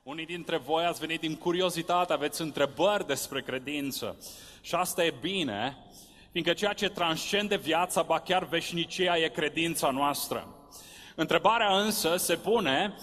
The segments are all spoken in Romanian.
Unii dintre voi ați venit din curiozitate, aveți întrebări despre credință. Și asta e bine, fiindcă ceea ce transcende viața, ba chiar veșnicia, e credința noastră. Întrebarea însă se pune,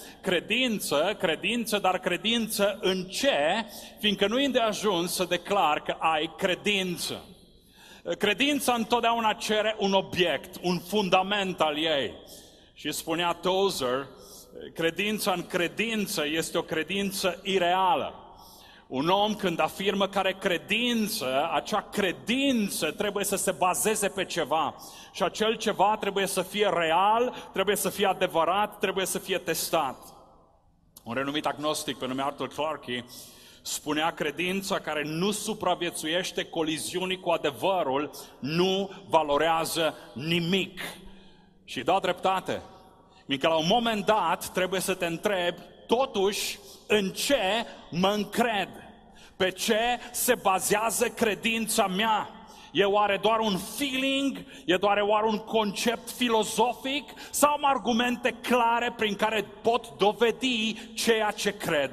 credință, dar credință în ce? Fiindcă nu e de ajuns să declar că ai credință. Credința întotdeauna cere un obiect, un fundament al ei. Și spunea Tozer, credința în credință este o credință ireală. Un om când afirmă că are credință, acea credință trebuie să se bazeze pe ceva. Și acel ceva trebuie să fie real, trebuie să fie adevărat, trebuie să fie testat. Un renumit agnostic pe nume Arthur Clarke spunea, credința care nu supraviețuiește coliziunii cu adevărul nu valorează nimic. Și da dreptate. Fiindcă la un moment dat trebuie să te întrebi, totuși, în ce mă încred? Pe ce se bazează credința mea? E oare doar un feeling? E doar un concept filozofic? Sau am argumente clare prin care pot dovedi ceea ce cred?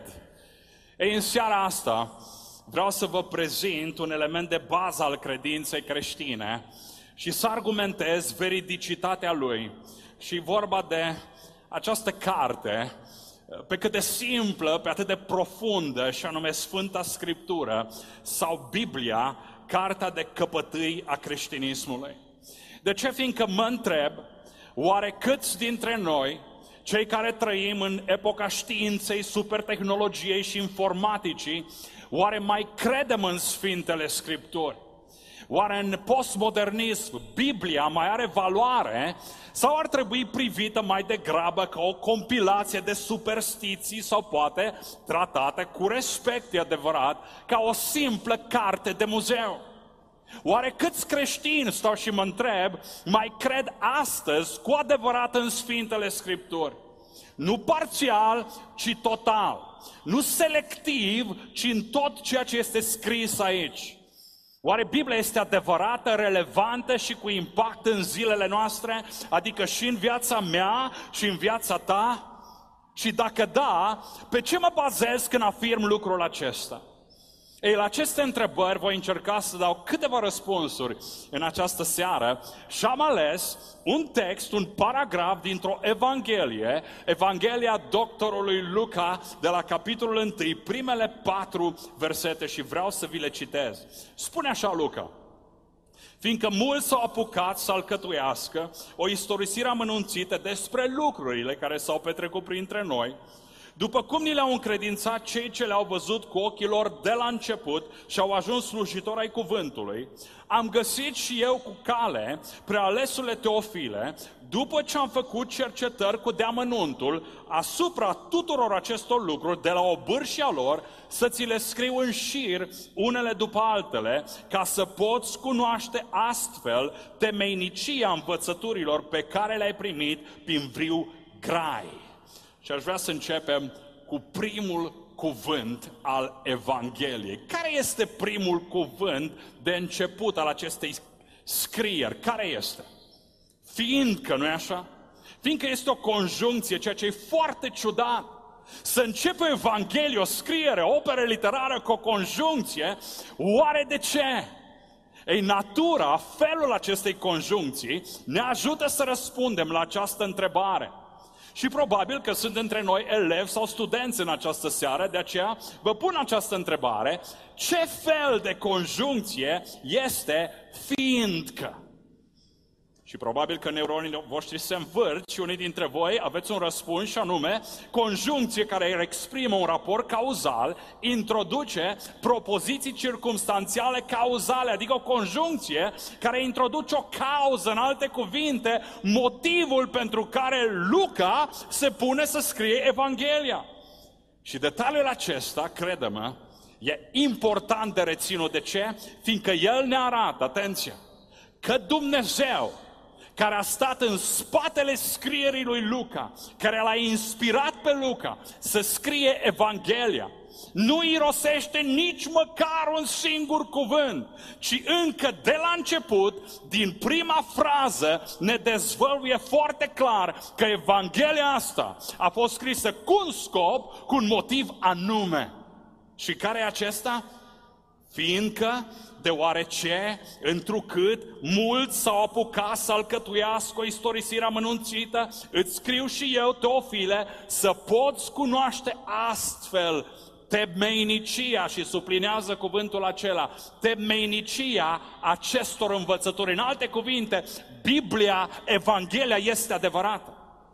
Ei, în seara asta vreau să vă prezint un element de bază al credinței creștine și să argumentez veridicitatea lui. Și vorba de această carte, pe cât de simplă, pe atât de profundă, și anume Sfânta Scriptură sau Biblia, cartea de căpătâi a creștinismului. De ce? Fiindcă mă întreb, oare câți dintre noi, cei care trăim în epoca științei, supertehnologiei și informaticii, oare mai credem în Sfintele Scripturi? Oare în postmodernism Biblia mai are valoare sau ar trebui privită mai degrabă ca o compilație de superstiții sau poate tratată cu respect, e adevărat, ca o simplă carte de muzeu? Oare câți creștini, stau și mă întreb, mai cred astăzi cu adevărat în Sfintele Scripturi? Nu parțial, ci total. Nu selectiv, ci în tot ceea ce este scris aici. Oare Biblia este adevărată, relevantă și cu impact în zilele noastre? Adică și în viața mea și în viața ta? Și dacă da, pe ce mă bazez când afirm lucrul acesta? Ei, la aceste întrebări voi încerca să dau câteva răspunsuri în această seară și am ales un text, un paragraf dintr-o Evanghelie, Evanghelia doctorului Luca, de la capitolul 1, primele 4 versete și vreau să vi le citez. Spune așa Luca: fiindcă mulți s-au apucat să alcătuiască o istorisire amănunțită despre lucrurile care s-au petrecut printre noi, după cum ni le-au încredințat cei ce le-au văzut cu ochii lor de la început și au ajuns slujitori ai cuvântului, am găsit și eu cu cale, prealesule Teofile, după ce am făcut cercetări cu deamănuntul asupra tuturor acestor lucruri, de la obârșia lor, să ți le scriu în șir, unele după altele, ca să poți cunoaște astfel temeinicia învățăturilor pe care le-ai primit prin viu grai. Și aș vrea să începem cu primul cuvânt al Evangheliei. Care este primul cuvânt de început al acestei scrieri? Care este? Fiindcă, nu-i așa? Fiindcă este o conjuncție, ceea ce e foarte ciudat. Să începe o Evanghelie, o scriere, o operă literară cu o conjuncție, oare de ce? Ei, natura, felul acestei conjuncții ne ajută să răspundem la această întrebare. Și probabil că sunt între noi elevi sau studenți în această seară, de aceea vă pun această întrebare: ce fel de conjuncție este fiindcă? Și probabil că neuronii voștri se învârt și unii dintre voi aveți un răspuns și anume, conjuncție care exprimă un raport cauzal, introduce propoziții circumstanțiale cauzale, adică o conjuncție care introduce o cauză, în alte cuvinte, motivul pentru care Luca se pune să scrie Evanghelia. Și detaliul acesta, crede-mă, e important de reținut. De ce? Fiindcă el ne arată, atenție, că Dumnezeu, care a stat în spatele scrierii lui Luca, care l-a inspirat pe Luca să scrie Evanghelia, nu irosește nici măcar un singur cuvânt, ci încă de la început, din prima frază, ne dezvăluie foarte clar că Evanghelia asta a fost scrisă cu un scop, cu un motiv anume. Și care e acesta? Fiindcă, deoarece, întrucât mulți s-au apucat să alcătuiască o istorisire amănunțită, îți scriu și eu, Teofile, să poți cunoaște astfel temeinicia, și sublinează cuvântul acela, temeinicia acestor învățături. În alte cuvinte, Biblia, Evanghelia este adevărată.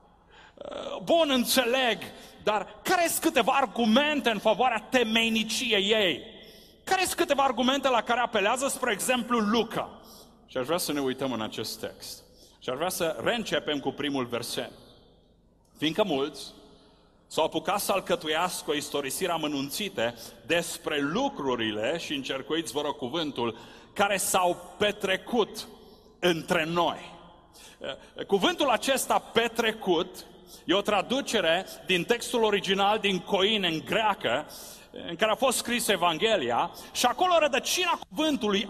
Bun, înțeleg, dar care sunt câteva argumente în favoarea temeiniciei ei? Care sunt câteva argumente la care apelează, spre exemplu, Luca? Și aș vrea să ne uităm în acest text. Și aș vrea să reîncepem cu primul verset. Fiindcă mulți s-au apucat să alcătuiască o istorisire amănunțite despre lucrurile, și încercuiți, vă rog, cuvântul, care s-au petrecut între noi. Cuvântul acesta, petrecut, e o traducere din textul original din Coine, în greacă, în care a fost scris Evanghelia, și acolo rădăcina cuvântului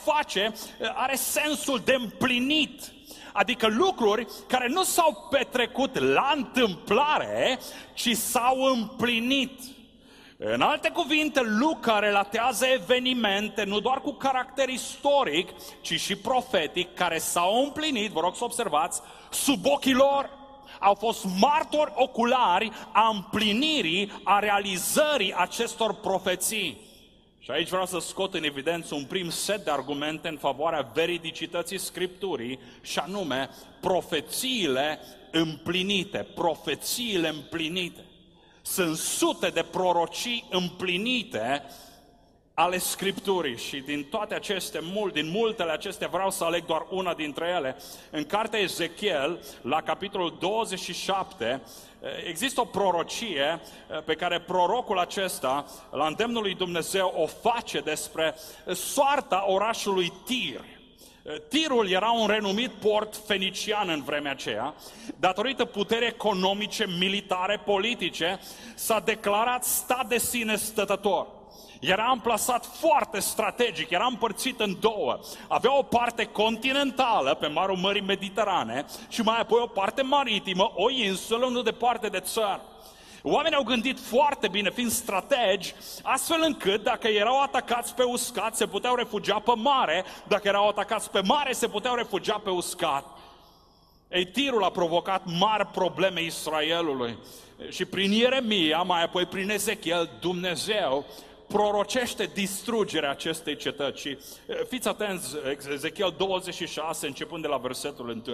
are sensul de împlinit. Adică lucruri care nu s-au petrecut la întâmplare, ci s-au împlinit. În alte cuvinte, Luca relatează evenimente nu doar cu caracter istoric, ci și profetic, care s-au împlinit, vă rog să observați, sub ochii lor. Au fost martori oculari a împlinirii, a realizării acestor profeții. Și aici vreau să scot în evidență un prim set de argumente în favoarea veridicității Scripturii, și anume profețiile împlinite. Profețiile împlinite. Sunt sute de prorocii împlinite ale Scripturii și din toate acestea, din multele acestea, vreau să aleg doar una dintre ele. În cartea Ezechiel, la capitolul 27, există o prorocie pe care prorocul acesta, la îndemnul lui Dumnezeu, o face despre soarta orașului Tir. Tirul era un renumit port fenician în vremea aceea. Datorită puterii economice, militare, politice, s-a declarat stat de sine stătător. Era amplasat foarte strategic, era împărțit în două. Avea o parte continentală pe malul Mării Mediterane și mai apoi o parte maritimă, o insulă, nu departe de țară. Oamenii au gândit foarte bine, fiind strategi, astfel încât dacă erau atacați pe uscat, se puteau refugia pe mare, dacă erau atacați pe mare, se puteau refugia pe uscat. Ei, Tirul a provocat mari probleme Israelului și prin Ieremia, mai apoi prin Ezechiel, Dumnezeu prorocește distrugerea acestei cetăți. Și fiți atenți, Ezechiel 26, începând de la versetul 1.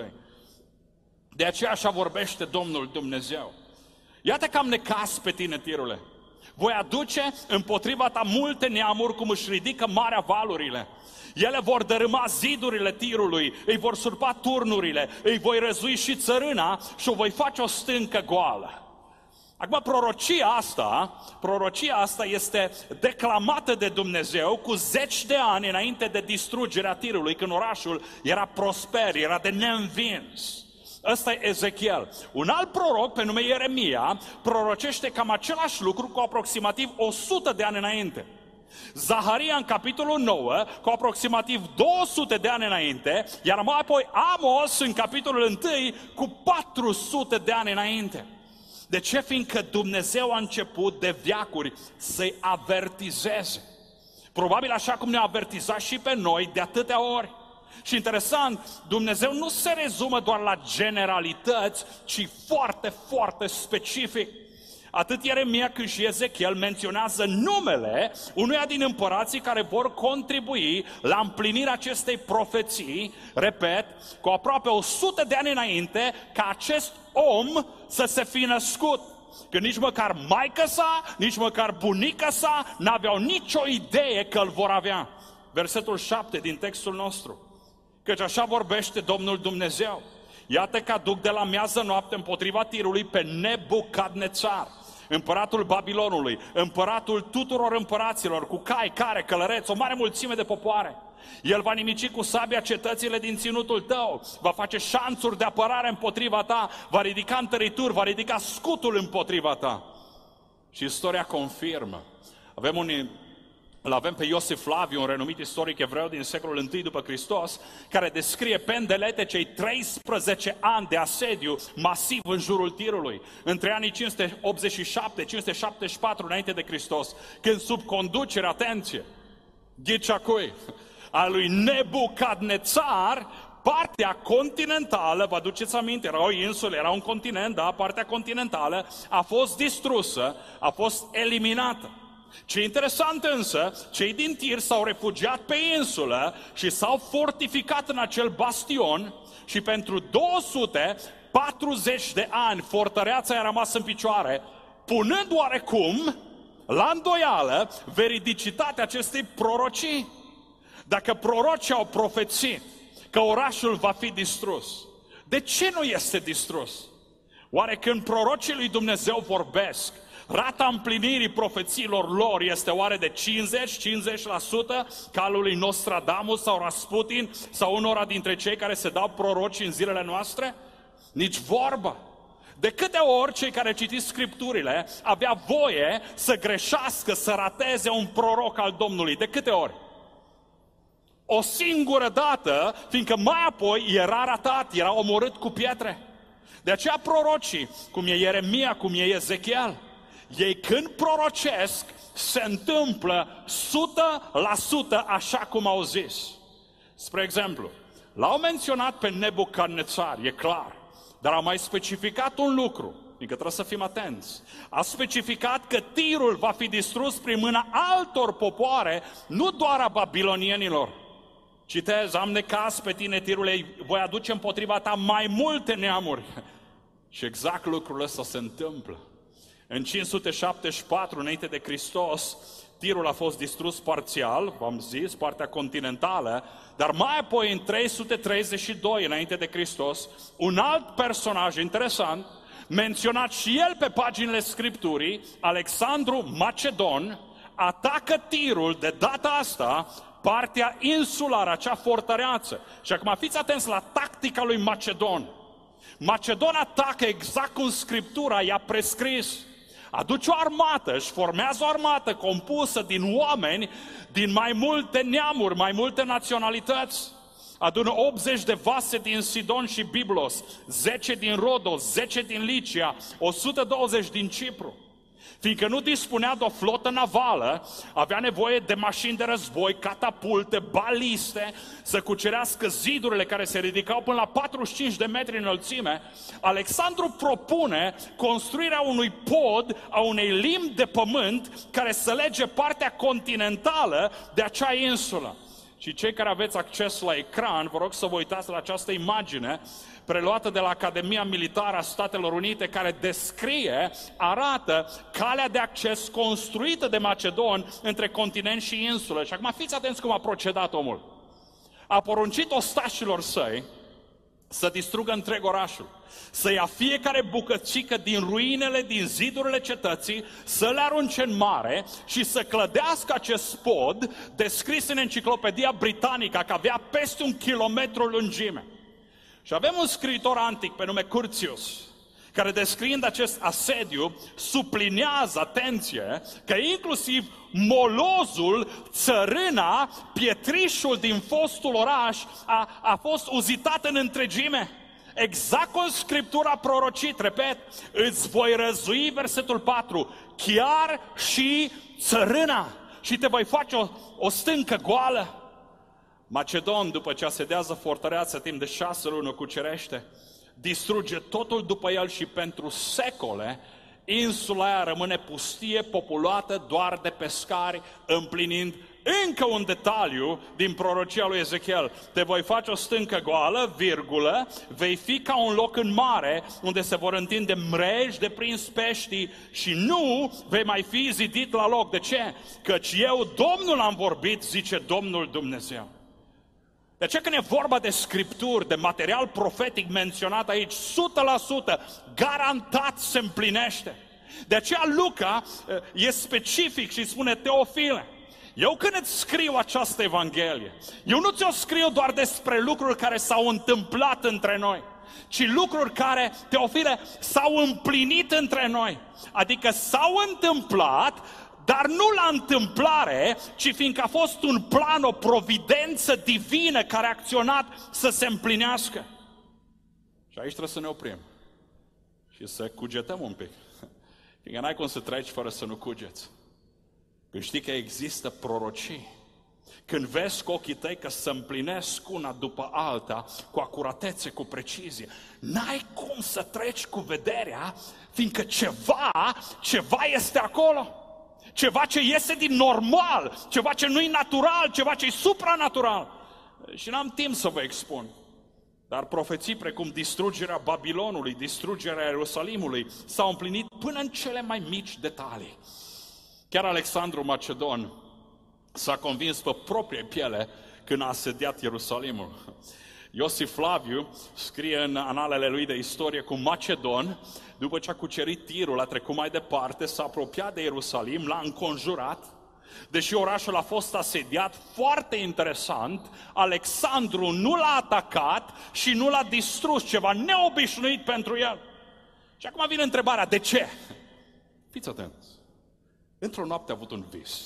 De aceea așa vorbește Domnul Dumnezeu. Iată că am necas pe tine, Tirule. Voi aduce împotriva ta multe neamuri, cum își ridică marea valurile. Ele vor dărâma zidurile Tirului, îi vor surpa turnurile, îi voi răzui și țărâna și o voi face o stâncă goală. Acum, prorocia asta este declamată de Dumnezeu cu 10 de ani înainte de distrugerea Tirului, când orașul era prosper, era de neînvins. Ăsta e Ezechiel. Un alt proroc, pe nume Ieremia, prorocește cam același lucru cu aproximativ 100 de ani înainte. Zaharia, în capitolul 9, cu aproximativ 200 de ani înainte, iar mai apoi Amos, în capitolul 1, cu 400 de ani înainte. De ce? Fiindcă Dumnezeu a început de veacuri să-i avertizeze. Probabil așa cum ne-a avertizat și pe noi de atâtea ori. Și interesant, Dumnezeu nu se rezumă doar la generalități, ci foarte, foarte specific. Atât Ieremia cât și Ezechiel menționează numele unuia din împărații care vor contribui la împlinirea acestei profeții, repet, cu aproape 100 de ani înainte, ca acest om să se fi născut. Că nici măcar maică sa, nici măcar bunica sa n-aveau nicio idee că îl vor avea. Versetul 7 din textul nostru. Căci așa vorbește Domnul Dumnezeu. Iată că aduc de la miază noapte împotriva Tirului pe Nebucadnețar, împăratul Babilonului, împăratul tuturor împăraților, cu cai, care, călăreți, o mare mulțime de popoare. El va nimici cu sabia cetățile din ținutul tău, va face șanțuri de apărare împotriva ta, va ridica întărituri, va ridica scutul împotriva ta. Și istoria confirmă. Îl avem pe Iosif Flaviu, un renumit istoric evreu din secolul I după Hristos, care descrie pe îndelete cei 13 ani de asediu masiv în jurul Tirului, între anii 587-574 înainte de Hristos, când sub conducere, atenție, ghicea-cui, a lui Nebucadnețar, partea continentală, vă aduceți aminte, era o insulă, era un continent, da, partea continentală a fost distrusă, a fost eliminată. Ce interesant însă, cei din Tir s-au refugiat pe insulă și s-au fortificat în acel bastion și pentru 240 de ani fortăreața a rămas în picioare, punând oarecum la îndoială veridicitatea acestei prorocii. Dacă prorocii au profețit că orașul va fi distrus, de ce nu este distrus? Oare când prorocii lui Dumnezeu vorbesc, rata împlinirii profețiilor lor este oare de 50% ca al lui Nostradamus sau Rasputin sau unora dintre cei care se dau proroci în zilele noastre? Nici vorbă. De câte ori cei care citiți Scripturile avea voie să greșească, să rateze un proroc al Domnului? De câte ori? O singură dată, fiindcă mai apoi era ratat, era omorât cu pietre. De aceea prorocii, cum e Ieremia, cum e Ezechiel, ei când prorocesc, se întâmplă 100% așa cum au zis. Spre exemplu, l-au menționat pe Nebucadnețar, e clar, dar a mai specificat un lucru, fiindcă trebuie să fim atenți. A specificat că Tirul va fi distrus prin mâna altor popoare, nu doar a babilonienilor. Citez, am necaz pe tine, Tirule, voi aduce împotriva ta mai multe neamuri. Și exact lucrul ăsta se întâmplă. În 574 înainte de Hristos, Tirul a fost distrus parțial, v-am zis, partea continentală, dar mai apoi în 332 înainte de Hristos, un alt personaj interesant, menționat și el pe paginile Scripturii, Alexandru Macedon, atacă Tirul de data asta, partea insulară, acea fortăreață. Și acum fiți atenți la tactica lui Macedon. Macedon atacă exact cum Scriptura i-a prescris. Aduce o armată, își formează o armată compusă din oameni din mai multe neamuri, mai multe naționalități. Adună 80 de vase din Sidon și Biblos, 10 din Rodos, 10 din Licia, 120 din Cipru. Fiindcă nu dispunea de o flotă navală, avea nevoie de mașini de război, catapulte, baliste, să cucerească zidurile care se ridicau până la 45 de metri înălțime. Alexandru propune construirea unui pod, a unei limbi de pământ, care să lege partea continentală de acea insulă. Și cei care aveți acces la ecran, vă rog să vă uitați la această imagine, preluată de la Academia Militară a Statelor Unite, care descrie, arată calea de acces construită de Macedon între continent și insulă. Și acum fiți atenți cum a procedat omul. A poruncit ostașilor săi să distrugă întreg orașul, să ia fiecare bucățică din ruinele, din zidurile cetății, să le arunce în mare și să clădească acest pod, descris în Enciclopedia Britanica, că avea peste 1 kilometru lungime. Și avem un scriitor antic pe nume Curtius, care descriind acest asediu, sublinează, atenție, că inclusiv molozul, țărâna, pietrișul din fostul oraș a fost uzitat în întregime. Exact cum Scriptura a prorocit, repet, îți voi răzui, versetul 4, chiar și țărâna și te voi face o stâncă goală. Macedon, după ce asedează fortăreața timp de 6 luni, o cucerește, distruge totul după el și pentru secole insula aia rămâne pustie, populată doar de pescari, împlinind încă un detaliu din prorocia lui Ezechiel. Te voi face o stâncă goală, virgulă, vei fi ca un loc în mare unde se vor întinde mreji de prins peștii și nu vei mai fi zidit la loc. De ce? Căci eu, Domnul, am vorbit, zice Domnul Dumnezeu. De aceea când e vorba de scripturi, de material profetic menționat aici, 100% garantat se împlinește. De aceea Luca e specific și spune: Teofile, eu când îți scriu această Evanghelie, eu nu ți-o scriu doar despre lucruri care s-au întâmplat între noi, ci lucruri care, Teofile, s-au împlinit între noi. Adică s-au întâmplat, dar nu la întâmplare, ci fiindcă a fost un plan, o providență divină care a acționat să se împlinească. Și aici trebuie să ne oprim și să cugetăm un pic. Fiindcă n-ai cum să treci fără să nu cugeți. Când știi că există prorocii, când vezi cu ochii tăi că se împlinesc una după alta, cu acuratețe, cu precizie, n-ai cum să treci cu vederea, fiindcă ceva este acolo. Ceva ce iese din normal, ceva ce nu-i natural, ceva ce-i supranatural. Și n-am timp să vă expun. Dar profeții precum distrugerea Babilonului, distrugerea Ierusalimului s-au împlinit până în cele mai mici detalii. Chiar Alexandru Macedon s-a convins pe proprie piele când a asediat Ierusalimul. Iosif Flaviu scrie în analele lui de istorie cum Macedon, după ce a cucerit Tirul, a trecut mai departe, s-a apropiat de Ierusalim, l-a înconjurat. Deși orașul a fost asediat, foarte interesant, Alexandru nu l-a atacat și nu l-a distrus, ceva neobișnuit pentru el. Și acum vine întrebarea: de ce? Fiți atenți! Într-o noapte a avut un vis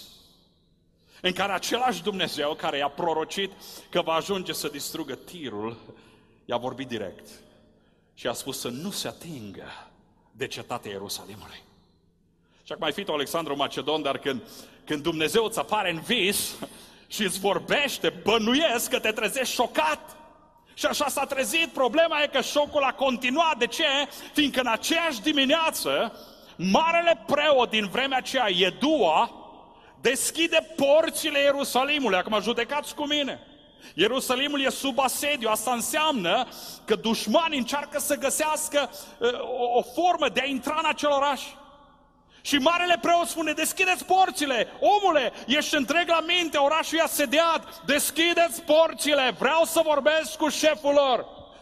în care același Dumnezeu care i-a prorocit că va ajunge să distrugă Tirul, i-a vorbit direct și a spus să nu se atingă de cetatea Ierusalimului. Și acum ai fi tu Alexandru Macedon, dar când Dumnezeu îți apare în vis și îți vorbește, bănuiesc că te trezești șocat. Și așa s-a trezit. Problema e că șocul a continuat. De ce? Fiindcă în aceeași dimineață, marele preot din vremea aceea, Iedua, deschide porțile Ierusalimului. Acum judecați cu mine. Ierusalimul e sub asediu. Asta înseamnă că dușmanii încearcă să găsească o formă de a intra în acel oraș. Și marele preot spune: deschideți porțile, omule, ești întreg la minte, orașul e asediat, deschideți porțile, vreau să vorbesc cu șeful lor.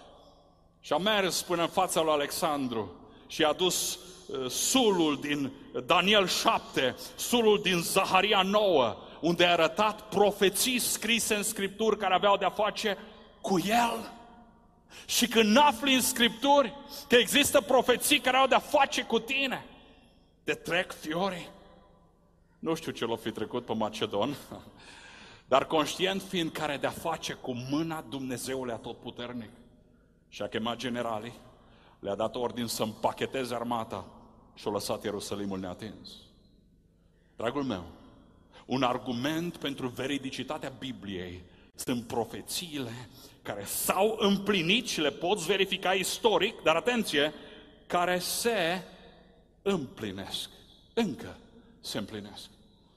Și a mers până în fața lui Alexandru și a dus sulul din Daniel 7, sulul din Zaharia 9, unde a arătat profeții scrise în Scripturi care aveau de-a face cu el. Și când afli în Scripturi că există profeții care au de-a face cu tine, te trec fiorii. Nu știu ce l-o fi trecut pe Macedon, dar conștient fiind că are de-a face cu mâna Dumnezeului Atotputernic, și a chemat generalii, le-a dat ordin să împacheteze armata și-a lăsat Ierusalimul neatins. Dragul meu, un argument pentru veridicitatea Bibliei sunt profețiile care s-au împlinit și le poți verifica istoric, dar atenție, care se împlinesc. Încă se împlinesc.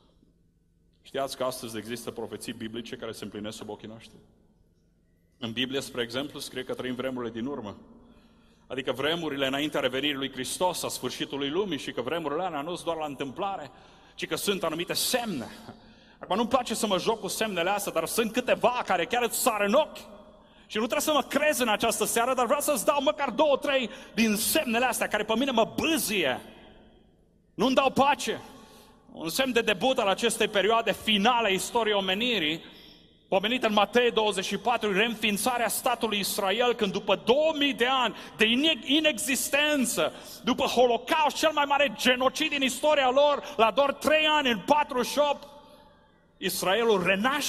Știați că astăzi există profeții biblice care se împlinesc sub ochii noștri? În Biblie, spre exemplu, scrie că trăim vremurile din urmă. Adică vremurile înaintea revenirii lui Hristos, a sfârșitului lumii, și că vremurile alea nu sunt doar la întâmplare, ci că sunt anumite semne. Acum nu-mi place să mă joc cu semnele astea, dar sunt câteva care chiar îți sară în ochi. Și nu trebuie să mă crezi în această seară, dar vreau să-ți dau măcar 2-3 din semnele astea care pe mine mă bâzie. Nu-mi dau pace. Un semn de debut al acestei perioade finale a istoriei omenirii, pomenit în Matei 24, reînființarea statului Israel, când după 2000 de ani de inexistență, după Holocaust, cel mai mare genocid din istoria lor, la doar 3 ani, în 48, Israelul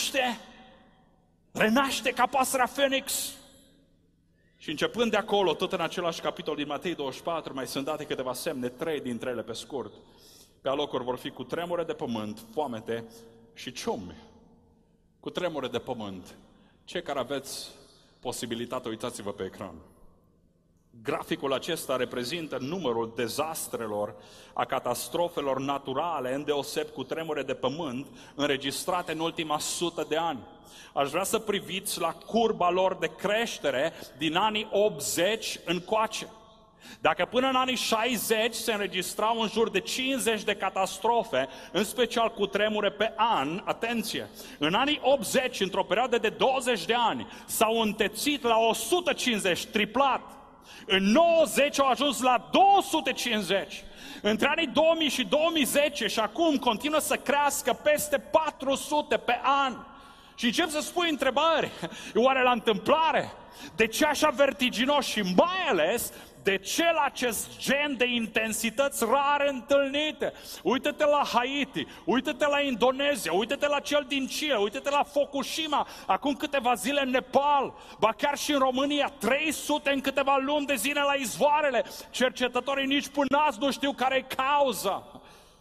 renaște ca pasărea Fenix. Și începând de acolo, tot în același capitol din Matei 24, mai sunt date câteva semne, 3 dintre ele pe scurt. Pe alocuri vor fi cutremure de pământ, foamete și ciumi. Cutremure de pământ. Cei care aveți posibilitatea, uitați-vă pe ecran. Graficul acesta reprezintă numărul dezastrelor, a catastrofelor naturale, îndeoseb cutremure de pământ, înregistrate în ultima 100 de ani. Aș vrea să priviți la curba lor de creștere din anii 80 încoace. Dacă până în anii 60 se înregistrau în jur de 50 de catastrofe, în special cutremure pe an, atenție, în anii 80, într-o perioadă de 20 de ani, s-au întețit la 150, triplat. În 90 au ajuns la 250. Între anii 2000 și 2010 și acum continuă să crească peste 400 pe an. Și încep să spui întrebări. Oare la întâmplare? De ce așa vertiginos? Și mai ales, de ce la acest gen de intensități rare întâlnite? Uită-te la Haiti, uită-te la Indonezia, uită-te la cel din Chile, uită-te la Fukushima, acum câteva zile în Nepal, ba chiar și în România, 300 în câteva luni de zile la izvoarele. Cercetătorii nici până azi nu știu care e cauza.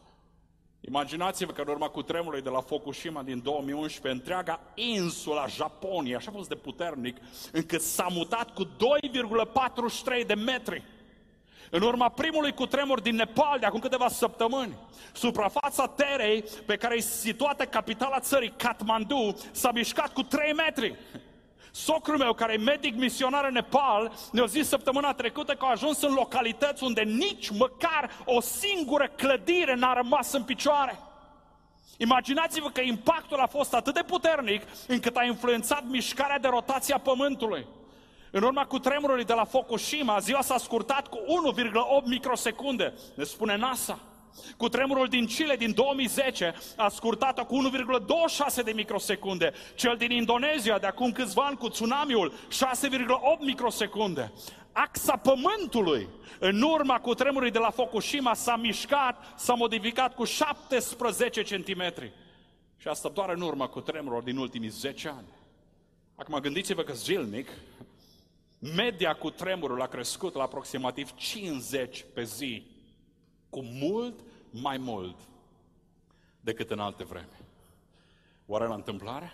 Imaginați-vă că în urma cutremurului de la Fukushima din 2011, întreaga insula Japonia, așa a fost de puternic, încât s-a mutat cu 2,43 de metri. În urma primului cutremur din Nepal, de acum câteva săptămâni, suprafața terei pe care e situată capitala țării, Kathmandu, s-a mișcat cu 3 metri. Socrul meu, care e medic misionar în Nepal, ne-a zis săptămâna trecută că a ajuns în localități unde nici măcar o singură clădire n-a rămas în picioare. Imaginați-vă că impactul a fost atât de puternic încât a influențat mișcarea de rotație a Pământului. În urma cutremurului de la Fukushima, ziua s-a scurtat cu 1,8 microsecunde, ne spune NASA. Cutremurul din Chile din 2010 a scurtat-o cu 1,26 de microsecunde. Cel din Indonezia de acum câțiva ani cu tsunamiul, 6,8 microsecunde. Axa Pământului în urma cutremurului de la Fukushima s-a mișcat, s-a modificat cu 17 centimetri. Și asta doar în urma cutremurilor din ultimii 10 ani. Acum gândiți-vă că zilnic media cutremurului a crescut la aproximativ 50 pe zi, cu mult mai mult decât în alte vreme. Oare la întâmplare?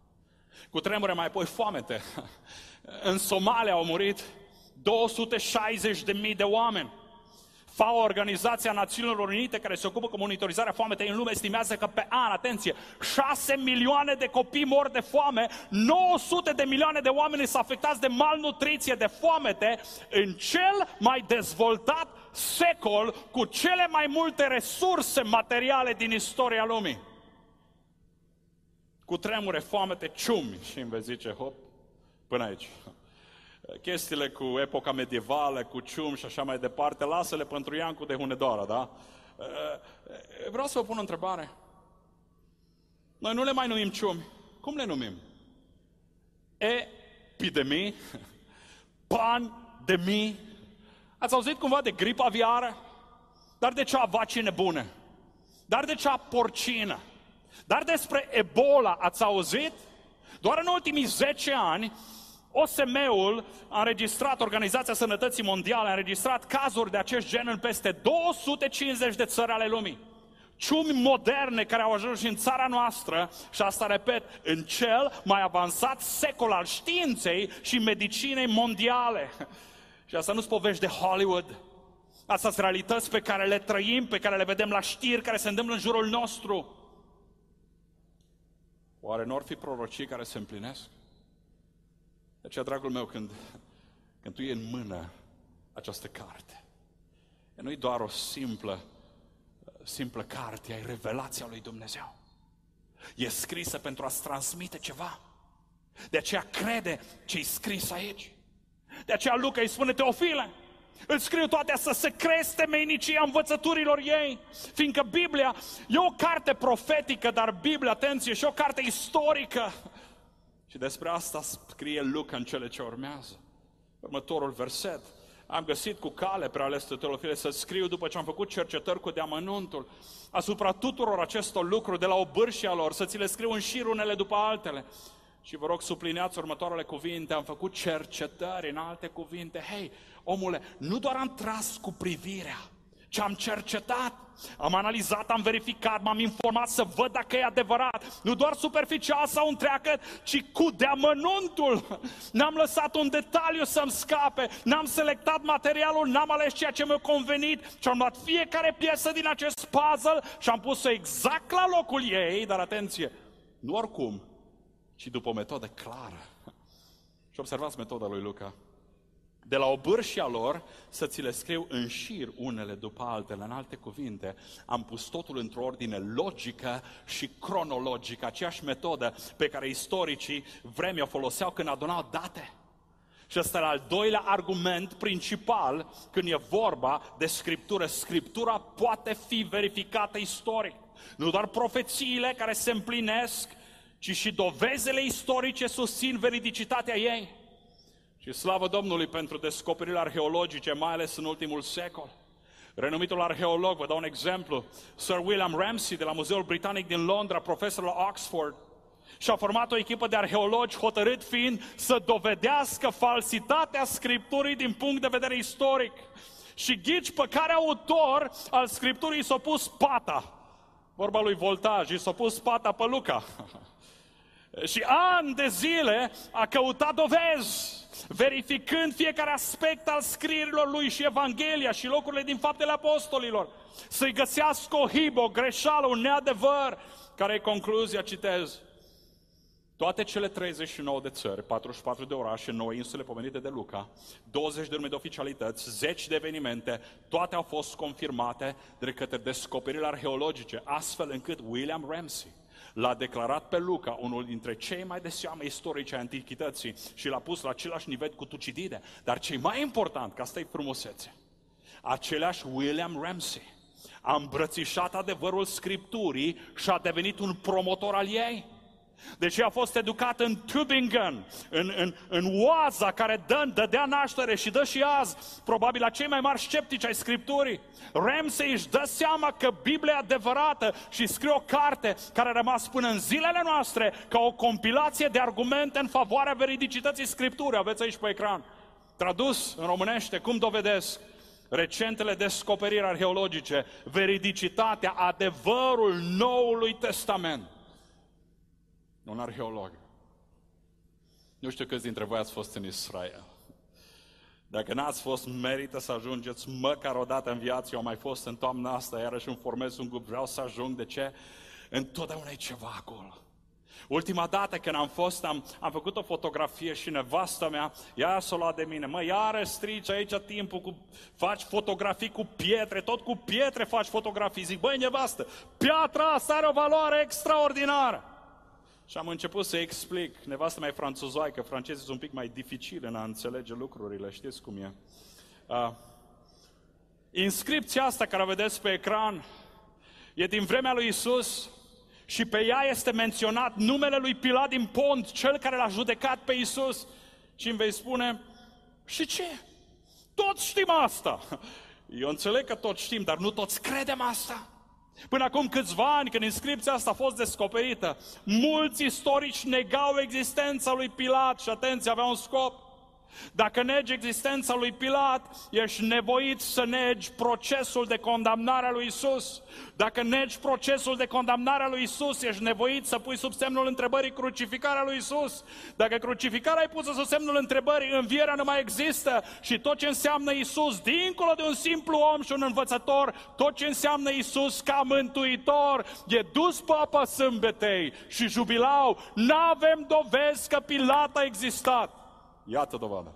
Cu tremure mai apoi foamete. În Somalia au murit 260.000 de oameni. FAO, Organizația Națiunilor Unite, care se ocupă cu monitorizarea foametei în lume, estimează că pe an, atenție, 6 milioane de copii mor de foame, 900 de milioane de oameni sunt afectați de malnutriție, de foamete, în cel mai dezvoltat secol cu cele mai multe resurse materiale din istoria lumii. Cu tremure, foamete, ciumi și îmi vezi zice, hop, până aici. Chestiile cu epoca medievală, cu ciumi și așa mai departe, lasă-le pentru Iancu de Hunedoara, da? Vreau să vă pun o întrebare. Noi nu le mai numim ciumi. Cum le numim? Epidemii? Pandemii? Ați auzit cumva de gripa aviară? Dar de cea vacine bune? Dar de cea porcină? Dar despre Ebola ați auzit? Doar în ultimii 10 ani, OSM-ul a înregistrat, Organizația Sănătății Mondiale a înregistrat cazuri de acest gen în peste 250 de țări ale lumii. Ciumi moderne care au ajuns în țara noastră, și asta repet, în cel mai avansat secol al științei și medicinei mondiale. Și asta nu-s povești de Hollywood. Asta sunt realități pe care le trăim, pe care le vedem la știri, care se întâmplă în jurul nostru. Oare nu ar fi prorocii care se împlinesc? De aceea, dragul meu, când tu iei în mână această carte, nu e doar o simplă carte, e revelația lui Dumnezeu. E scrisă pentru a-ți transmite ceva. De aceea crede ce-i scris aici. De aceea Luca îi spune, Teofile, îți scriu toate astea să crezi temeinicia învățăturilor ei, fiindcă Biblia e o carte profetică, dar Biblia, atenție, și o carte istorică. Și despre asta scrie Luca în cele ce urmează. Următorul verset. Am găsit cu cale, prealeste Teofile, să scriu după ce am făcut cercetări cu deamănuntul asupra tuturor acestor lucruri, de la obârșia lor, să ți le scriu în șir unele după altele. Și vă rog, subliniați următoarele cuvinte, am făcut cercetări, în alte cuvinte. Hei, omule, nu doar am tras cu privirea, ci am cercetat, am analizat, am verificat, m-am informat să văd dacă e adevărat. Nu doar superficial sau întreagă, ci cu deamănuntul. N-am lăsat un detaliu să-mi scape, n-am selectat materialul, n-am ales ceea ce mi-a convenit, ci am luat fiecare piesă din acest puzzle și am pus-o exact la locul ei, dar atenție, nu oricum, ci după o metodă clară. Și observați metoda lui Luca. De la obârșia lor să ți le scriu în șir unele după altele, în alte cuvinte, am pus totul într-o ordine logică și cronologică, aceeași metodă pe care istoricii vremii o foloseau când adunau date. Și ăsta e al doilea argument principal când e vorba de Scriptură. Scriptura poate fi verificată istoric. Nu doar profețiile care se împlinesc, ci și dovezele istorice susțin veridicitatea ei. Și slavă Domnului pentru descoperirile arheologice, mai ales în ultimul secol. Renumitul arheolog, vă dau un exemplu, Sir William Ramsay de la Muzeul Britanic din Londra, profesor la Oxford, și-a format o echipă de arheologi, hotărât fiind să dovedească falsitatea Scripturii din punct de vedere istoric. Și ghici pe care autor al Scripturii s-a pus pata. Vorba lui Voltaj, i s-a pus pata pe Luca. Și ani de zile a căutat dovezi, verificând fiecare aspect al scrierilor lui și Evanghelia și locurile din Faptele Apostolilor, să-i găsească o hibă, o greșeală, un neadevăr. Care e concluzia? Citez. Toate cele 39 de țări, 44 de orașe, 9 insule pomenite de Luca, 20 de nume de oficialități, 10 de evenimente, toate au fost confirmate de către descoperirile arheologice, astfel încât William Ramsay l-a declarat pe Luca unul dintre cei mai de seamă istorici ai antichității și l-a pus la același nivel cu Tucidide. Dar ce mai important, că asta e frumusețe, același William Ramsay a îmbrățișat adevărul Scripturii și a devenit un promotor al ei. Deci a fost educat în Tübingen, în oaza care dădea naștere și dă și azi, probabil la cei mai mari sceptici ai Scripturii. Ramsay își dă seama că Biblia e adevărată și scrie o carte care a rămas până în zilele noastre ca o compilație de argumente în favoarea veridicității Scripturii. Aveți aici pe ecran. Tradus în românește, cum dovedesc recentele descoperiri arheologice veridicitatea, adevărul Noului Testament. Un arheolog. Nu știu câți dintre voi ați fost în Israel. Dacă n-ați fost, merită să ajungeți măcar o dată în viață. Eu am mai fost în toamna asta, iarăși îmi formez un grup, vreau să ajung. De ce? Întotdeauna e ceva acolo. Ultima dată când am fost, am făcut o fotografie și nevastă mea, ea s-a luat de mine. Mă, iară strici aici timpul, faci fotografii cu pietre, tot cu pietre faci fotografii. Zic, băi, nevastă, piatra asta are o valoare extraordinară. Și am început să explic, nevastă mea e franțuzoaică, francezii sunt un pic mai dificil în a înțelege lucrurile, știți cum e. Inscripția asta care o vedeți pe ecran e din vremea lui Iisus și pe ea este menționat numele lui Pilat din Pont, cel care l-a judecat pe Iisus. Și îmi vei spune, și ce? Toți știm asta. Eu înțeleg că toți știm, dar nu toți credem asta. Până acum câțiva ani, când inscripția asta a fost descoperită, mulți istorici negau existența lui Pilat și, atenție, avea un scop. Dacă negi existența lui Pilat, ești nevoit să negi procesul de condamnare a lui Iisus. Dacă negi procesul de condamnare a lui Iisus, ești nevoit să pui sub semnul întrebării crucificarea lui Iisus. Dacă crucificarea e pusă sub semnul întrebării, învierea nu mai există și tot ce înseamnă Iisus, dincolo de un simplu om și un învățător, tot ce înseamnă Iisus ca mântuitor, e dus pe apa sâmbetei și jubilau. N-avem dovezi că Pilat a existat. Iată dovadă.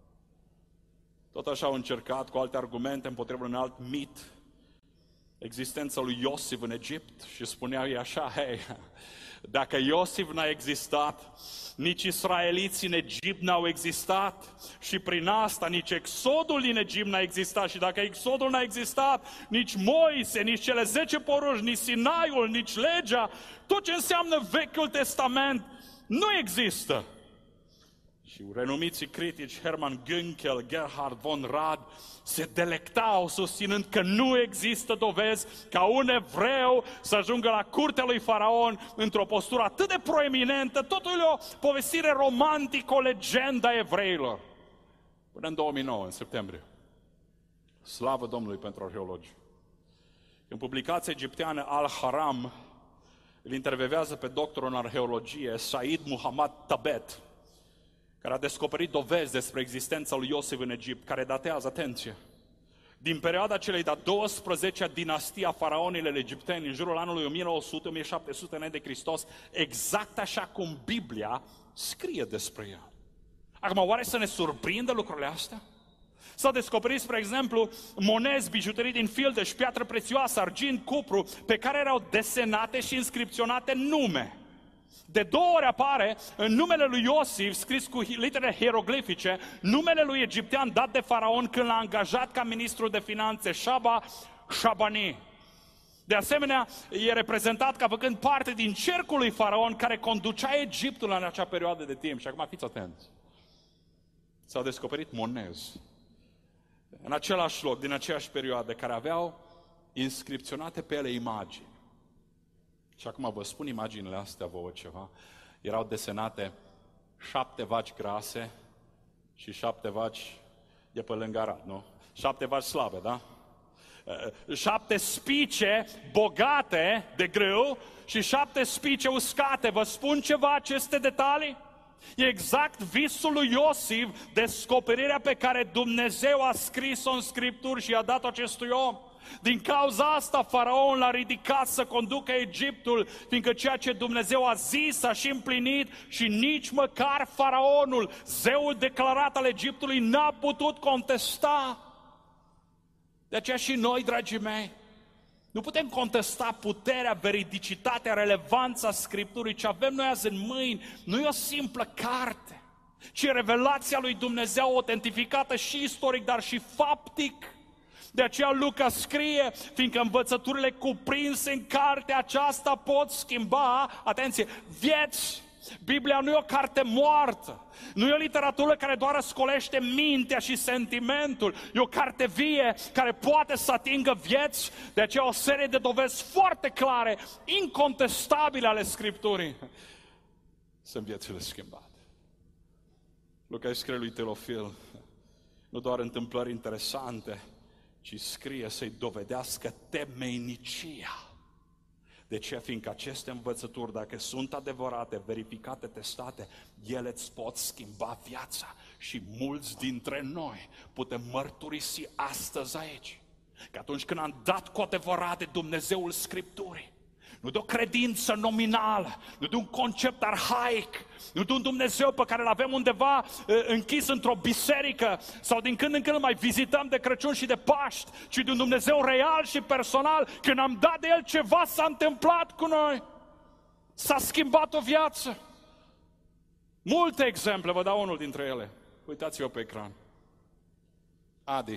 Tot așa au încercat cu alte argumente împotriva un alt mit, existența lui Iosif în Egipt, și spuneau ei așa, hei, dacă Iosif n-a existat, nici israeliții în Egipt n-au existat și prin asta nici exodul din Egipt n-a existat și dacă exodul n-a existat, nici Moise, nici cele 10 porunci, nici Sinaiul, nici legea, tot ce înseamnă Vechiul Testament nu există. Și renumiții critici Hermann Günkel, Gerhard von Rad se delectau susținând că nu există dovezi ca un evreu să ajungă la curtea lui Faraon într-o postură atât de proeminentă, totul e o povestire romantică, o legendă a evreilor. Până în 2009, în septembrie. Slavă Domnului pentru arheologi. În publicația egipteană Al-Haram îl intervievează pe doctorul în arheologie Said Muhammad Tabet, care a descoperit dovezi despre existența lui Iosif în Egipt, care datează, atenție, din perioada celei de-a 12-a dinastie a faraonilor egipteni, în jurul anului 1900-1700 înainte de Hristos, exact așa cum Biblia scrie despre el. Acum, oare să ne surprindă lucrurile astea? S-au descoperit, spre exemplu, monezi, bijuterii din fildeș, piatră prețioasă, argint, cupru, pe care erau desenate și inscripționate nume. De 2 ori apare în numele lui Iosif, scris cu litere hieroglifice, numele lui egiptean dat de faraon când l-a angajat ca ministru de finanțe, Shaba Shabani. De asemenea, e reprezentat ca făcând parte din cercul lui faraon care conducea Egiptul în acea perioadă de timp. Și acum fiți atenți. S-au descoperit monezi în același loc, din aceeași perioadă, care aveau inscripționate pe ele imagini. Și acum vă spun imaginile astea vouă ceva. Erau desenate 7 vaci grase și 7 vaci de pe lângă Arad, nu? 7 vaci slabe, da? 7 spice bogate de grâu și 7 spice uscate. Vă spun ceva aceste detalii? E exact visul lui Iosif, descoperirea pe care Dumnezeu a scris-o în Scripturi și i-a dat-o acestui om. Din cauza asta, faraon l-a ridicat să conducă Egiptul, fiindcă ceea ce Dumnezeu a zis a și împlinit și nici măcar faraonul, zeul declarat al Egiptului, n-a putut contesta. De aceea și noi, dragii mei, nu putem contesta puterea, veridicitatea, relevanța Scripturii. Ce avem noi azi în mâini nu e o simplă carte, ci e revelația lui Dumnezeu autentificată și istoric, dar și faptic. De aceea Luca scrie, fiindcă învățăturile cuprinse în cartea aceasta pot schimba, atenție, vieți. Biblia nu e o carte moartă, nu e o literatură care doar răscolește mintea și sentimentul, e o carte vie care poate să atingă vieți. De aceea o serie de dovezi foarte clare, incontestabile ale Scripturii sunt viețile schimbate. Luca îi scrie lui Teofil nu doar întâmplări interesante, ci scrie să-i dovedească temeinicia. De ce? Fiindcă aceste învățături, dacă sunt adevărate, verificate, testate, ele îți pot schimba viața. Și mulți dintre noi putem mărturisi astăzi aici că atunci când am dat cu adevărat de Dumnezeul Scripturii, nu de o credință nominală, nu de un concept arhaic, nu de un Dumnezeu pe care îl avem undeva închis într-o biserică sau din când în când îl mai vizităm de Crăciun și de Paști, ci de un Dumnezeu real și personal. Când am dat de El, ceva s-a întâmplat cu noi. S-a schimbat o viață. Multe exemple, vă dau unul dintre ele. Uitați-vă pe ecran. Adi.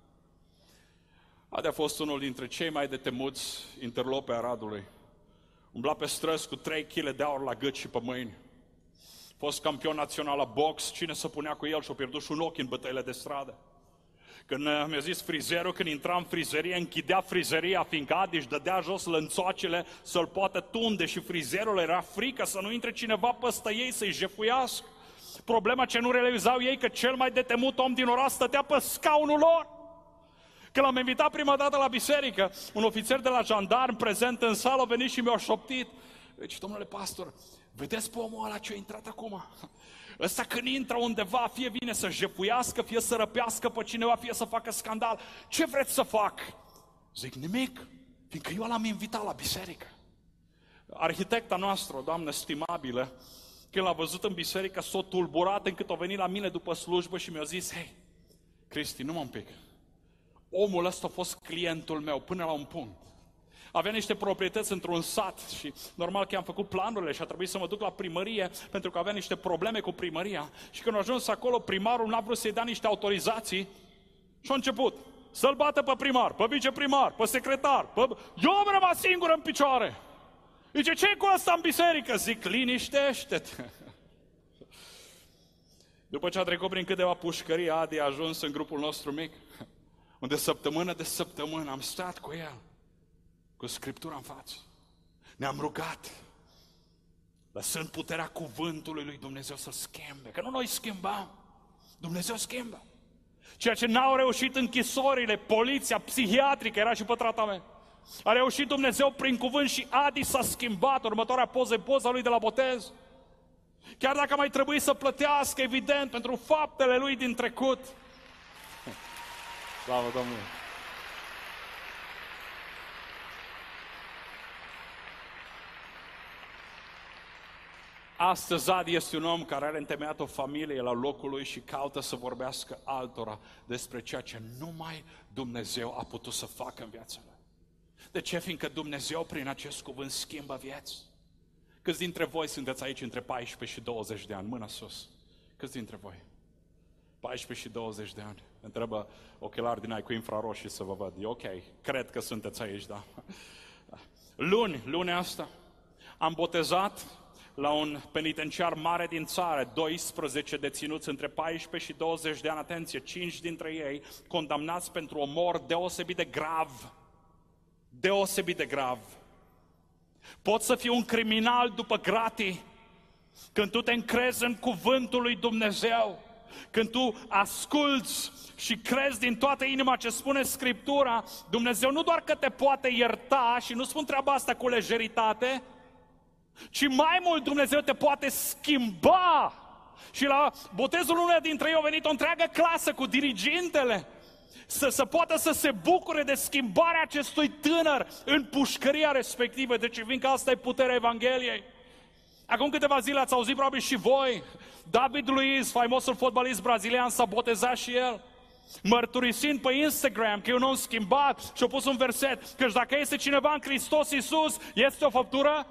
Adi a fost unul dintre cei mai detemuți interlopi ai Aradului. Umbla pe străzi cu 3 kg de aur la gât și pe mâini. A fost campion național la box, cine se punea cu el și-a pierdut și un ochi în bătăile de stradă. Când mi-a zis frizerul, când intra în frizerie, închidea frizeria, fiindcă Adi își dădea jos lănțoacele să-l poată tunde și frizerul era frică să nu intre cineva păstă ei să-i jefuiască. Problema ce nu realizau ei că cel mai detemut om din oraș stătea pe scaunul lor. Când l-am invitat prima dată la biserică, un ofițer de la jandarm prezent în sală a venit și mi-a șoptit. Deci, domnule pastor, vedeți pe omul ăla ce a intrat acum? Ăsta când intră undeva, fie vine să jefuiască, fie să răpească pe cineva, fie să facă scandal. Ce vreți să fac? Zic, nimic, fiindcă eu l-am invitat la biserică. Arhitecta noastră, o doamnă stimabilă, când l-a văzut în biserică, s-a tulburat încât a venit la mine după slujbă și mi-a zis, hei, Cristi, numai un pic. Omul ăsta a fost clientul meu până la un punct. Avea niște proprietăți într-un sat și normal că am făcut planurile și a trebuit să mă duc la primărie pentru că avea niște probleme cu primăria. Și când a ajuns acolo, primarul n-a vrut să-i dea niște autorizații și a început să-l bată pe primar, pe viceprimar, pe secretar. Eu am rămas singur în picioare. Zice, ce-i cu ăsta în biserică? Zic, liniștește-te. După ce a trecut prin câteva pușcării, Adi a ajuns în grupul nostru mic, unde săptămână de săptămână am stat cu el, cu Scriptura în față. Ne-am rugat, lăsând puterea cuvântului lui Dumnezeu să schimbe. Că nu noi schimbăm, Dumnezeu schimbă. Ceea ce n-au reușit închisorile, poliția psihiatrică, era și pe tratament. A reușit Dumnezeu prin cuvânt și Adi s-a schimbat. Următoarea poză e poza lui de la botez. Chiar dacă mai trebuie să plătească, evident, pentru faptele lui din trecut. Slavă Domnului! Astăzi Adi este un om care are întemeiat o familie la locul lui și caută să vorbească altora despre ceea ce numai Dumnezeu a putut să facă în viața lui. De ce? Fiindcă Dumnezeu prin acest cuvânt schimbă vieți. Câți dintre voi sunteți aici între 14 și 20 de ani? Mâna sus. Câți dintre voi? 14 și 20 de ani. Întreabă ochelari din ai cu infraroșii să vă văd. E ok, cred că sunteți aici, da. Luni asta, am botezat la un penitenciar mare din țară, 12 deținuți între 14 și 20 de ani, atenție, 5 dintre ei condamnați pentru omor deosebit de grav. Deosebit de grav. Poți să fii un criminal după gratii când tu te încrezi în cuvântul lui Dumnezeu, când tu asculți și crezi din toată inima ce spune Scriptura. Dumnezeu nu doar că te poate ierta, și nu spun treaba asta cu lejeritate, ci mai mult Dumnezeu te poate schimba. Și la botezul uneia dintre ei a venit o întreagă clasă cu dirigintele să poată să se bucure de schimbarea acestui tânăr în pușcăria respectivă. Deci fiindcă asta e puterea Evangheliei. Acum câteva zile ați auzit probabil și voi, David Luiz, faimosul fotbalist brazilian, s-a botezat și el, mărturisind pe Instagram că e un om schimbat, și a pus un verset, căci dacă este cineva în Hristos Iisus, este o făptură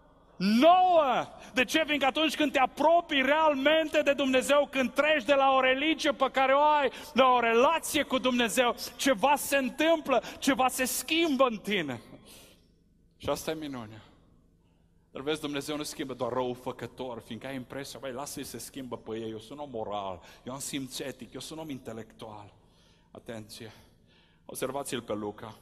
nouă. De ce? Fiindcă atunci când te apropii realmente de Dumnezeu, când treci de la o religie pe care o ai, la o relație cu Dumnezeu, ceva se întâmplă, ceva se schimbă în tine. Și asta e minunea. Dar vezi, Dumnezeu nu schimbă doar răufăcător, fiindcă ai impresia, băi, lasă-i să schimbă pe ei, eu sunt om moral, eu am simț etic, eu sunt om intelectual. Atenție! Observați-l pe Luca.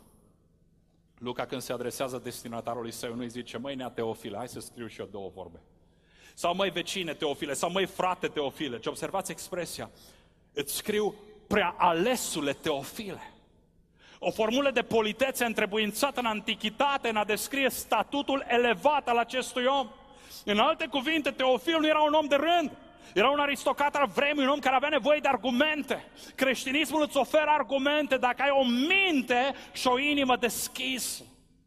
Luca, când se adresează destinatarului său, nu-i zice, măi, nea Teofile, hai să scriu și eu două vorbe. Sau măi, vecine Teofile, sau măi, frate Teofile. Ce observați expresia? Îți scriu, prea alesule Teofile. O formulă de politețe întrebuințată în antichitate în a descrie statutul elevat al acestui om. În alte cuvinte, Teofil nu era un om de rând. Era un aristocrat al vremii, un om care avea nevoie de argumente. Creștinismul îți oferă argumente dacă ai o minte și o inimă deschisă.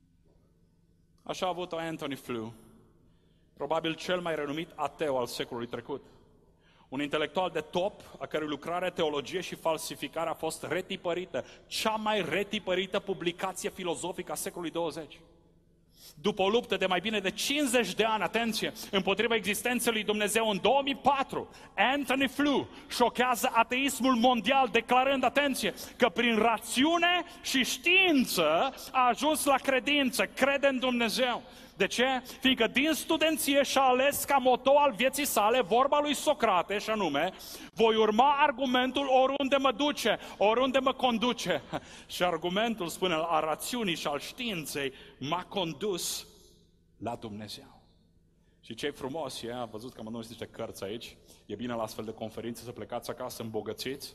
Așa a avut-o Anthony Flew, probabil cel mai renumit ateu al secolului trecut. Un intelectual de top, a cărui lucrare, teologie și falsificare a fost retipărită, cea mai retipărită publicație filozofică a secolului 20. După o luptă de mai bine de 50 de ani, atenție, împotriva existenței lui Dumnezeu, în 2004, Anthony Flew șochează ateismul mondial, declarând, atenție, că prin rațiune și știință a ajuns la credință, crede în Dumnezeu. De ce? Fiindcă din studenție și-a ales ca moto al vieții sale vorba lui Socrate, și anume, voi urma argumentul oriunde mă duce, oriunde mă conduce. Și argumentul, spune, al rațiunii și al științei m-a condus la Dumnezeu. Și ce-i frumos e, am văzut că am adus niște cărți aici, e bine la astfel de conferințe să plecați acasă îmbogățiți.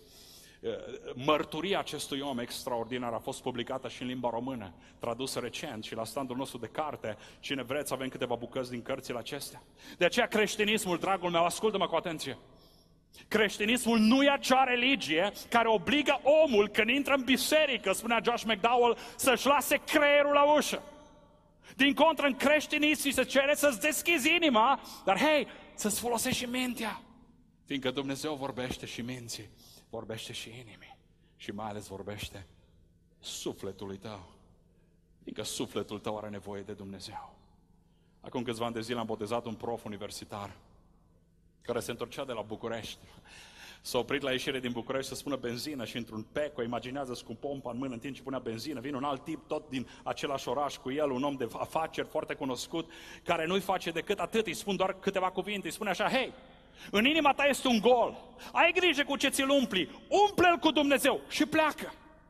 Mărturia acestui om extraordinar a fost publicată și în limba română, tradusă recent și la standul nostru de carte. Cine vreți, avem câteva bucăți din cărțile acestea. De aceea creștinismul, dragul meu, ascultă-mă cu atenție. Creștinismul nu e acea religie care obligă omul când intră în biserică, spunea Josh McDowell, să-și lase creierul la ușă. Din contră, în creștinism se cere să-ți deschizi inima, dar hei, să-ți folosești și mintea. Fiindcă Dumnezeu vorbește și minții, vorbește și inimii și mai ales vorbește sufletului tău. Fiindcă sufletul tău are nevoie de Dumnezeu. Acum câțiva ani de zile am botezat un prof universitar care se întorcea de la București. S-a oprit la ieșire din București să spună benzină și într-un Peco, imaginează-ți cu pompa în mână în timp ce punea benzină, vine un alt tip tot din același oraș cu el, un om de afaceri foarte cunoscut, care nu-i face decât atât, îi spun doar câteva cuvinte, îi spune așa, hei, în inima ta este un gol, ai grijă cu ce ți-l umpli, umple-l cu Dumnezeu și pleacă.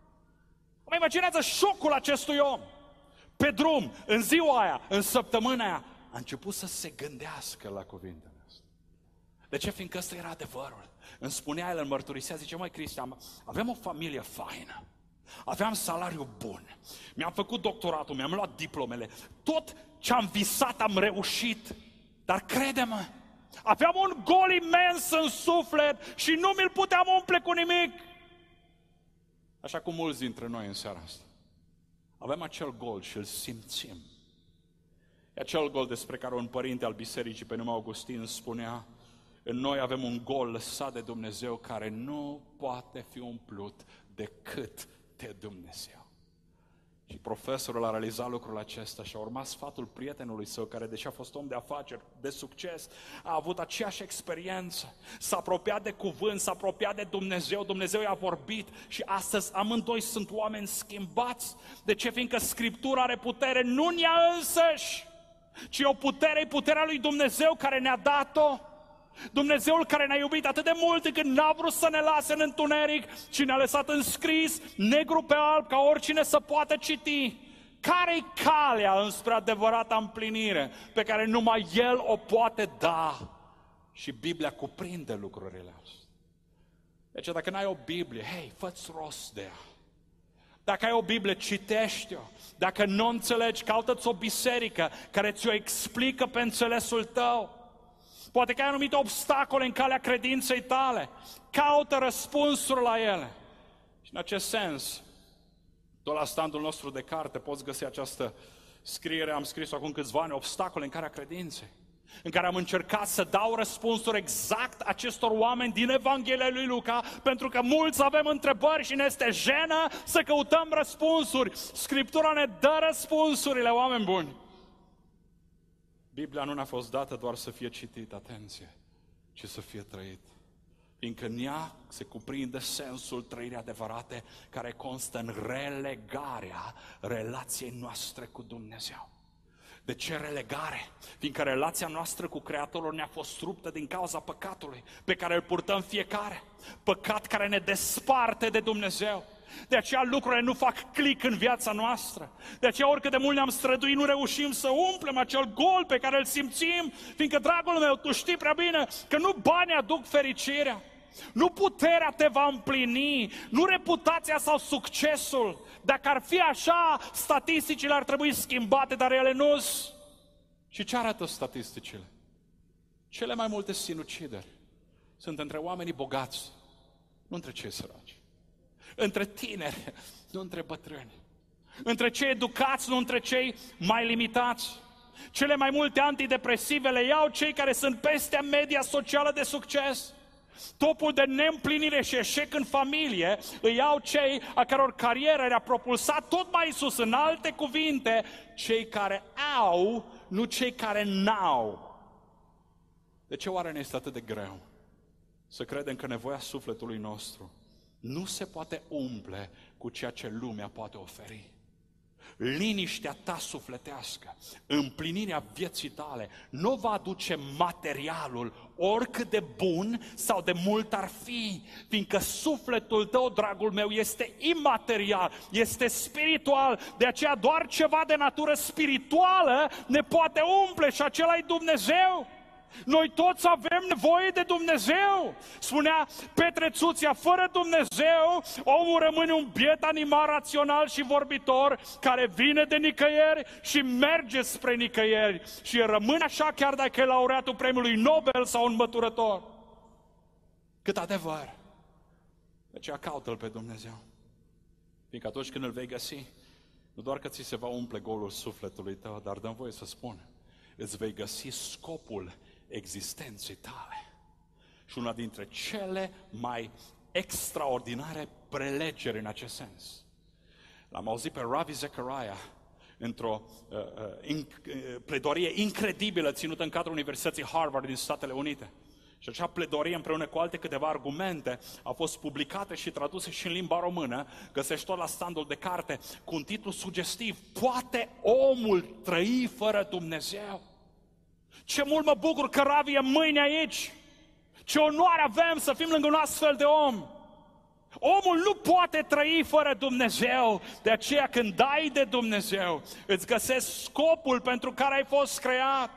Mă imaginează șocul acestui om. Pe drum, în ziua aia, în săptămâna aia, a început să se gândească la cuvintele astea. De ce? Fiindcă ăsta era adevărul. Îmi spunea el, îl mărturisea, zice, măi Cristian, aveam o familie faină, aveam salariu bun, mi-am făcut doctoratul, mi-am luat diplomele, tot ce am visat am reușit, dar crede-mă, aveam un gol imens în suflet și nu mi-l puteam umple cu nimic. Așa cum mulți dintre noi în seara asta. Avem acel gol și îl simțim. E acel gol despre care un părinte al bisericii pe nume Augustin spunea, în noi avem un gol lăsat de Dumnezeu care nu poate fi umplut decât de Dumnezeu. Și profesorul a realizat lucrul acesta și a urmat sfatul prietenului său, care, deși a fost om de afaceri, de succes, a avut aceeași experiență. S-a apropiat de cuvânt, s-a apropiat de Dumnezeu, Dumnezeu i-a vorbit și astăzi amândoi sunt oameni schimbați. De ce? Fiindcă Scriptura are putere nu în ea însăși, ci o putere, e puterea lui Dumnezeu care ne-a dat-o. Dumnezeul care ne-a iubit atât de mult încât n-a vrut să ne lase în întuneric, ci ne-a lăsat înscris, negru pe alb, ca oricine să poată citi. Care-i calea înspre adevărata împlinire pe care numai El o poate da? Și Biblia cuprinde lucrurile astea. Deci dacă n-ai o Biblie, hei, fă-ți rost de ea. Dacă ai o Biblie, citește-o. Dacă nu înțelegi, caută-ți o biserică care ți-o explică pe înțelesul tău. Poate că ai anumite obstacole în calea credinței tale. Caută răspunsuri la ele. Și în acest sens, tot la standul nostru de carte poți găsi această scriere, am scris-o acum câțiva ani, obstacole în calea credinței, în care am încercat să dau răspunsuri exact acestor oameni din Evanghelia lui Luca, pentru că mulți avem întrebări și ne este jenă să căutăm răspunsuri. Scriptura ne dă răspunsurile, oameni buni. Biblia nu ne-a fost dată doar să fie citită, atenție, ci să fie trăit. Fiindcă în ea se cuprinde sensul trăirii adevărate, care constă în relegarea relației noastre cu Dumnezeu. De ce relegare? Fiindcă relația noastră cu Creatorul ne-a fost ruptă din cauza păcatului pe care îl purtăm fiecare. Păcat care ne desparte de Dumnezeu. De aceea lucrurile nu fac click în viața noastră. De aceea oricât de mult ne-am străduit, nu reușim să umplem acel gol pe care îl simțim. Fiindcă, dragul meu, tu știi prea bine că nu banii aduc fericirea. Nu puterea te va împlini, nu reputația sau succesul. Dacă ar fi așa, statisticile ar trebui schimbate, dar ele nu-s. Și ce arată statisticile? Cele mai multe sinucideri sunt între oamenii bogați, nu între cei săraci. Între tineri, nu între bătrâni. Între cei educați, nu între cei mai limitați. Cele mai multe antidepresive le iau cei care sunt peste media socială de succes. Topul de neîmplinire și eșec în familie îi iau cei a căror carieră era propulsat tot mai sus. În alte cuvinte, cei care au, nu cei care n-au. De ce oare ne este atât de greu să credem că nevoia sufletului nostru nu se poate umple cu ceea ce lumea poate oferi? Liniștea ta sufletească, împlinirea vieții tale, nu va aduce materialul, oricât de bun sau de mult ar fi, fiindcă sufletul tău, dragul meu, este imaterial, este spiritual, de aceea doar ceva de natură spirituală ne poate umple și acela e Dumnezeu. Noi toți avem nevoie de Dumnezeu. Spunea Petre Țuția, fără Dumnezeu, omul rămâne un biet animal rațional și vorbitor, care vine de nicăieri și merge spre nicăieri. Și rămâne așa chiar dacă e laureatul premiului Nobel sau un măturător. Cât adevăr! De aceea caută-L pe Dumnezeu. Fiindcă atunci când îl vei găsi, nu doar că ți se va umple golul sufletului tău, dar dă-mi voie să spun, îți vei găsi scopul existenței tale. Și una dintre cele mai extraordinare prelegeri în acest sens. L-am auzit pe Ravi Zechariah într-o pledoarie incredibilă ținută în cadrul Universității Harvard din Statele Unite. Și acea pledoarie, împreună cu alte câteva argumente, a fost publicată și tradusă și în limba română. Găsești tot la standul de carte cu un titlu sugestiv: Poate omul trăi fără Dumnezeu? Ce mult mă bucur că Ravi e mâine aici! Ce onoare avem să fim lângă un astfel de om! Omul nu poate trăi fără Dumnezeu, de aceea când dai de Dumnezeu, îți găsești scopul pentru care ai fost creat.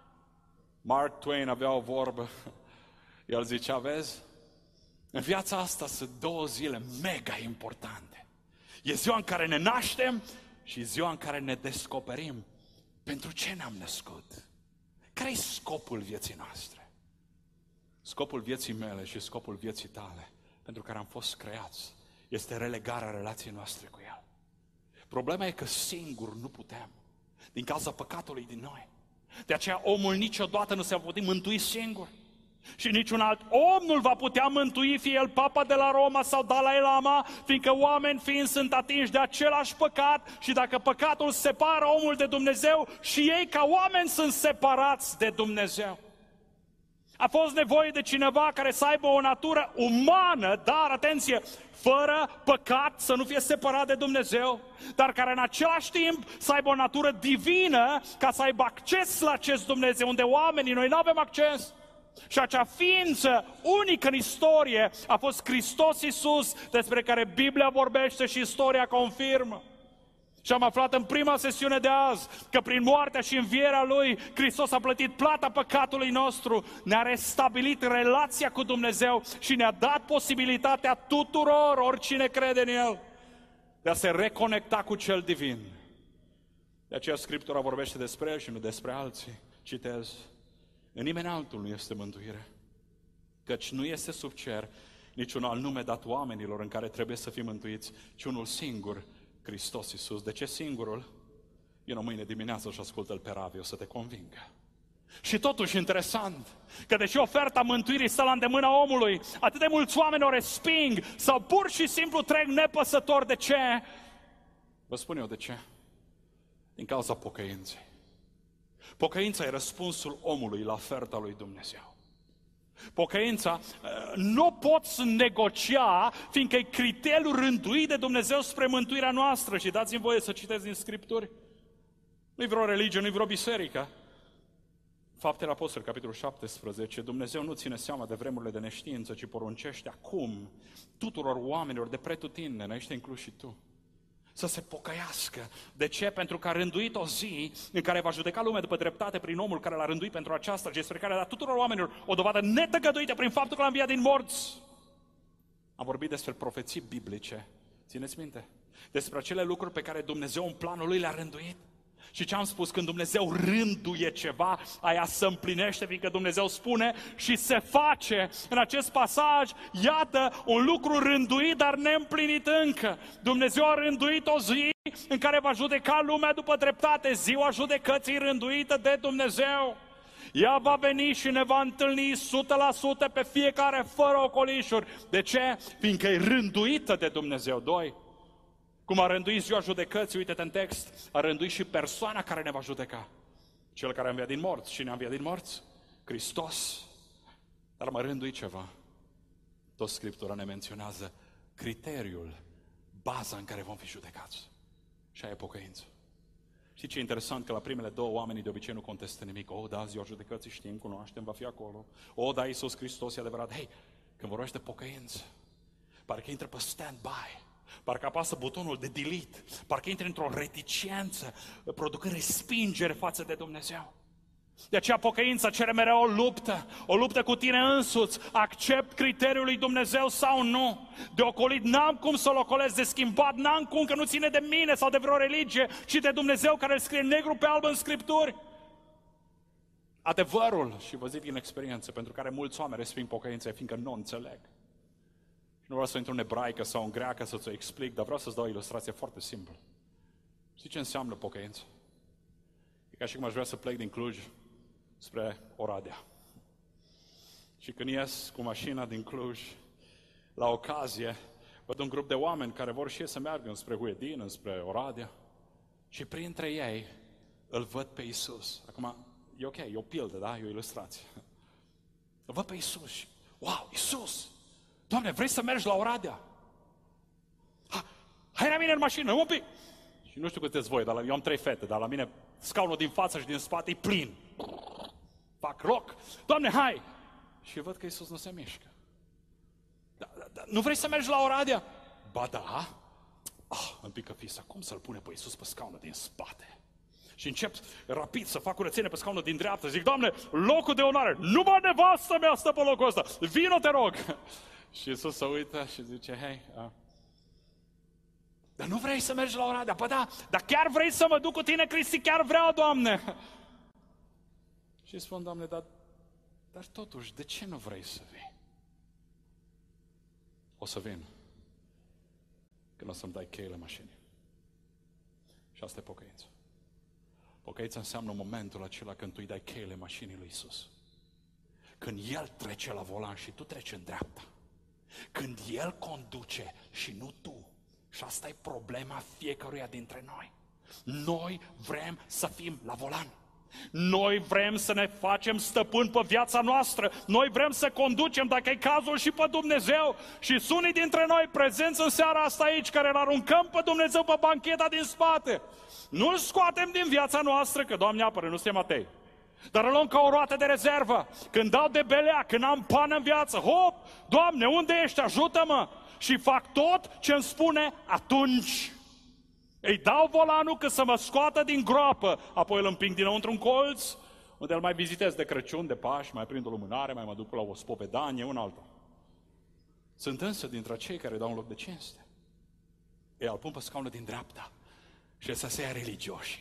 Mark Twain avea o vorbă, el zicea, vezi, în viața asta sunt două zile mega importante. E ziua în care ne naștem și ziua în care ne descoperim. Pentru ce ne-am născut? Care e scopul vieții noastre? Scopul vieții mele și scopul vieții tale, pentru care am fost creați, este relegarea relației noastre cu El. Problema e că singur nu putem, din cauza păcatului din noi. De aceea omul niciodată nu se va putea mântui singur. Și niciun alt om nu-l va putea mântui, fie el Papa de la Roma sau Dalai Lama, fiindcă oameni fiind sunt atinși de același păcat și dacă păcatul separă omul de Dumnezeu, și ei ca oameni sunt separați de Dumnezeu. A fost nevoie de cineva care să aibă o natură umană, dar, atenție, fără păcat, să nu fie separat de Dumnezeu, dar care în același timp să aibă o natură divină, ca să aibă acces la acest Dumnezeu, unde oamenii, noi nu avem acces. Și acea ființă unică în istorie a fost Hristos Iisus, despre care Biblia vorbește și istoria confirmă. Și am aflat în prima sesiune de azi că prin moartea și învierea Lui, Hristos a plătit plata păcatului nostru, ne-a restabilit relația cu Dumnezeu și ne-a dat posibilitatea tuturor, oricine crede în El, de a se reconecta cu Cel Divin. De aceea Scriptura vorbește despre El și nu despre alții. Citez: în nimeni altul nu este mântuire, căci nu este sub cer niciun alt nume dat oamenilor în care trebuie să fim mântuiți, ci unul singur, Hristos Iisus. De ce singurul? Vino mâine dimineață și ascultă-L pe Ravi, o să te convingă. Și totuși interesant, că deși oferta mântuirii stă la îndemâna omului, atât de mulți oameni o resping sau pur și simplu trec nepăsător. De ce? Vă spun eu de ce. Din cauza pocăinței. Pocăința e răspunsul omului la oferta lui Dumnezeu. Pocăința nu poți negocia, fiindcă e criteriul rânduit de Dumnezeu spre mântuirea noastră. Și dați-mi voie să citesc din Scripturi. Nu-i vreo religie, nu-i vreo biserică. Faptele Apostolilor, capitolul 17. Dumnezeu nu ține seama de vremurile de neștiință, ci poruncește acum tuturor oamenilor de pretutindeni, aici te inclus și tu, să se pocăiască. De ce? Pentru că a rânduit o zi în care va judeca lumea după dreptate prin omul care l-a rânduit pentru aceasta și despre care a dat tuturor oamenilor o dovadă netăgăduită prin faptul că l-a înviat din morți. Am vorbit despre profeții biblice. Țineți minte? Despre acele lucruri pe care Dumnezeu în planul Lui le-a rânduit. Și ce am spus? Când Dumnezeu rânduie ceva, aia se împlinește, fiindcă Dumnezeu spune și se face. În acest pasaj, iată un lucru rânduit, dar neîmplinit încă. Dumnezeu a rânduit o zi în care va judeca lumea după dreptate, ziua judecății rânduită de Dumnezeu. Ea va veni și ne va întâlni 100% pe fiecare, fără ocolișuri. De ce? Fiindcă e rânduită de Dumnezeu. 2. Cum a rânduit ziua judecății, uite-te în text, a rânduit și persoana care ne va judeca. Cel care a înviat din morți. Cine a înviat din morți? Hristos. Dar mă rândui ceva. Tot Scriptura ne menționează criteriul, baza în care vom fi judecați. Și aia e pocăință. Știi ce e interesant? Că la primele două oamenii de obicei nu contestă nimic. O, da, ziua judecății știm, cunoaștem, va fi acolo. O, da, Iisus Hristos e adevărat. Hei, când vorbește pocăință, parcă intră pe stand-by. Parcă apasă butonul de delete, parcă intri într-o reticență, producând respingere față de Dumnezeu. De aceea pocăința cere mereu o luptă cu tine însuți. Accept criteriul lui Dumnezeu sau nu? De ocolit n-am cum să-l ocolesc, de schimbat n-am cum, că nu ține de mine sau de vreo religie, ci de Dumnezeu care îl scrie negru pe alb în Scripturi. Adevărul, și vă zic din experiență, pentru care mulți oameni resping pocăința, fiindcă nu o înțeleg. Nu vreau să intru în ebraică sau în greacă să-ți o explic, dar vreau să-ți dau o ilustrație foarte simplă. Știi ce înseamnă pocăință? E ca și cum aș vrea să plec din Cluj spre Oradea. Și când ies cu mașina din Cluj, la ocazie, văd un grup de oameni care vor și ei să meargă spre Huedin, spre Oradea. Și printre ei îl văd pe Iisus. Acum, e ok, e o pildă, da? E o ilustrație. Îl văd pe Iisus și, wow, Iisus! Doamne, vrei să mergi la Oradea? Hai la mine în mașină, un pic! Și nu știu câteți voi, dar eu am 3 fete, dar la mine scaunul din față și din spate e plin. Fac loc. Doamne, hai! Și văd că Iisus nu se mișcă. Nu vrei să mergi la Oradea? Ba da. Îmi pică fisa. Cum să-l pune pe Iisus pe scaunul din spate? Și încep rapid să fac curățenie pe scaunul din dreapta. Zic, Doamne, locul de onoare, numai nevastă mea stă pe locul ăsta. Vino, te rog! Și Iisus se uită și zice, hei, dar nu vrei să mergi la Oradea? Păi da, dar chiar vrei să mă duc cu tine, Cristi? Chiar vreau, Doamne! Și spun, Doamne, dar totuși, de ce nu vrei să vii? O să vin când o să-mi dai cheile mașinii. Și asta e pocăință. Pocăința înseamnă momentul acela când tu îi dai cheile mașinii lui Iisus. Când El trece la volan și tu treci în dreapta. Când El conduce și nu tu. Și asta e problema fiecăruia dintre noi. Noi vrem să fim la volan. Noi vrem să ne facem stăpâni pe viața noastră. Noi vrem să conducem, dacă e cazul, și pe Dumnezeu. Și sunt unii dintre noi prezenți în seara asta aici, care îl aruncăm pe Dumnezeu pe bancheta din spate. Nu-L scoatem din viața noastră, că Doamne apără, nu suntem atei. Dar îl luăm ca o roată de rezervă. Când dau de belea, când am pană în viață, hop, Doamne, unde ești? Ajută-mă! Și fac tot ce îmi spune atunci. Îi dau volanul că să mă scoată din groapă, apoi îl împing dinăuntru un colț, unde îl mai vizitez de Crăciun, de Paști, mai prind o lumânare, mai mă duc la o spovedanie, un altul. Sunt însă dintre cei care dau un loc de cinste. Ei îl pun pe scaunul din dreapta și să se ia religioși.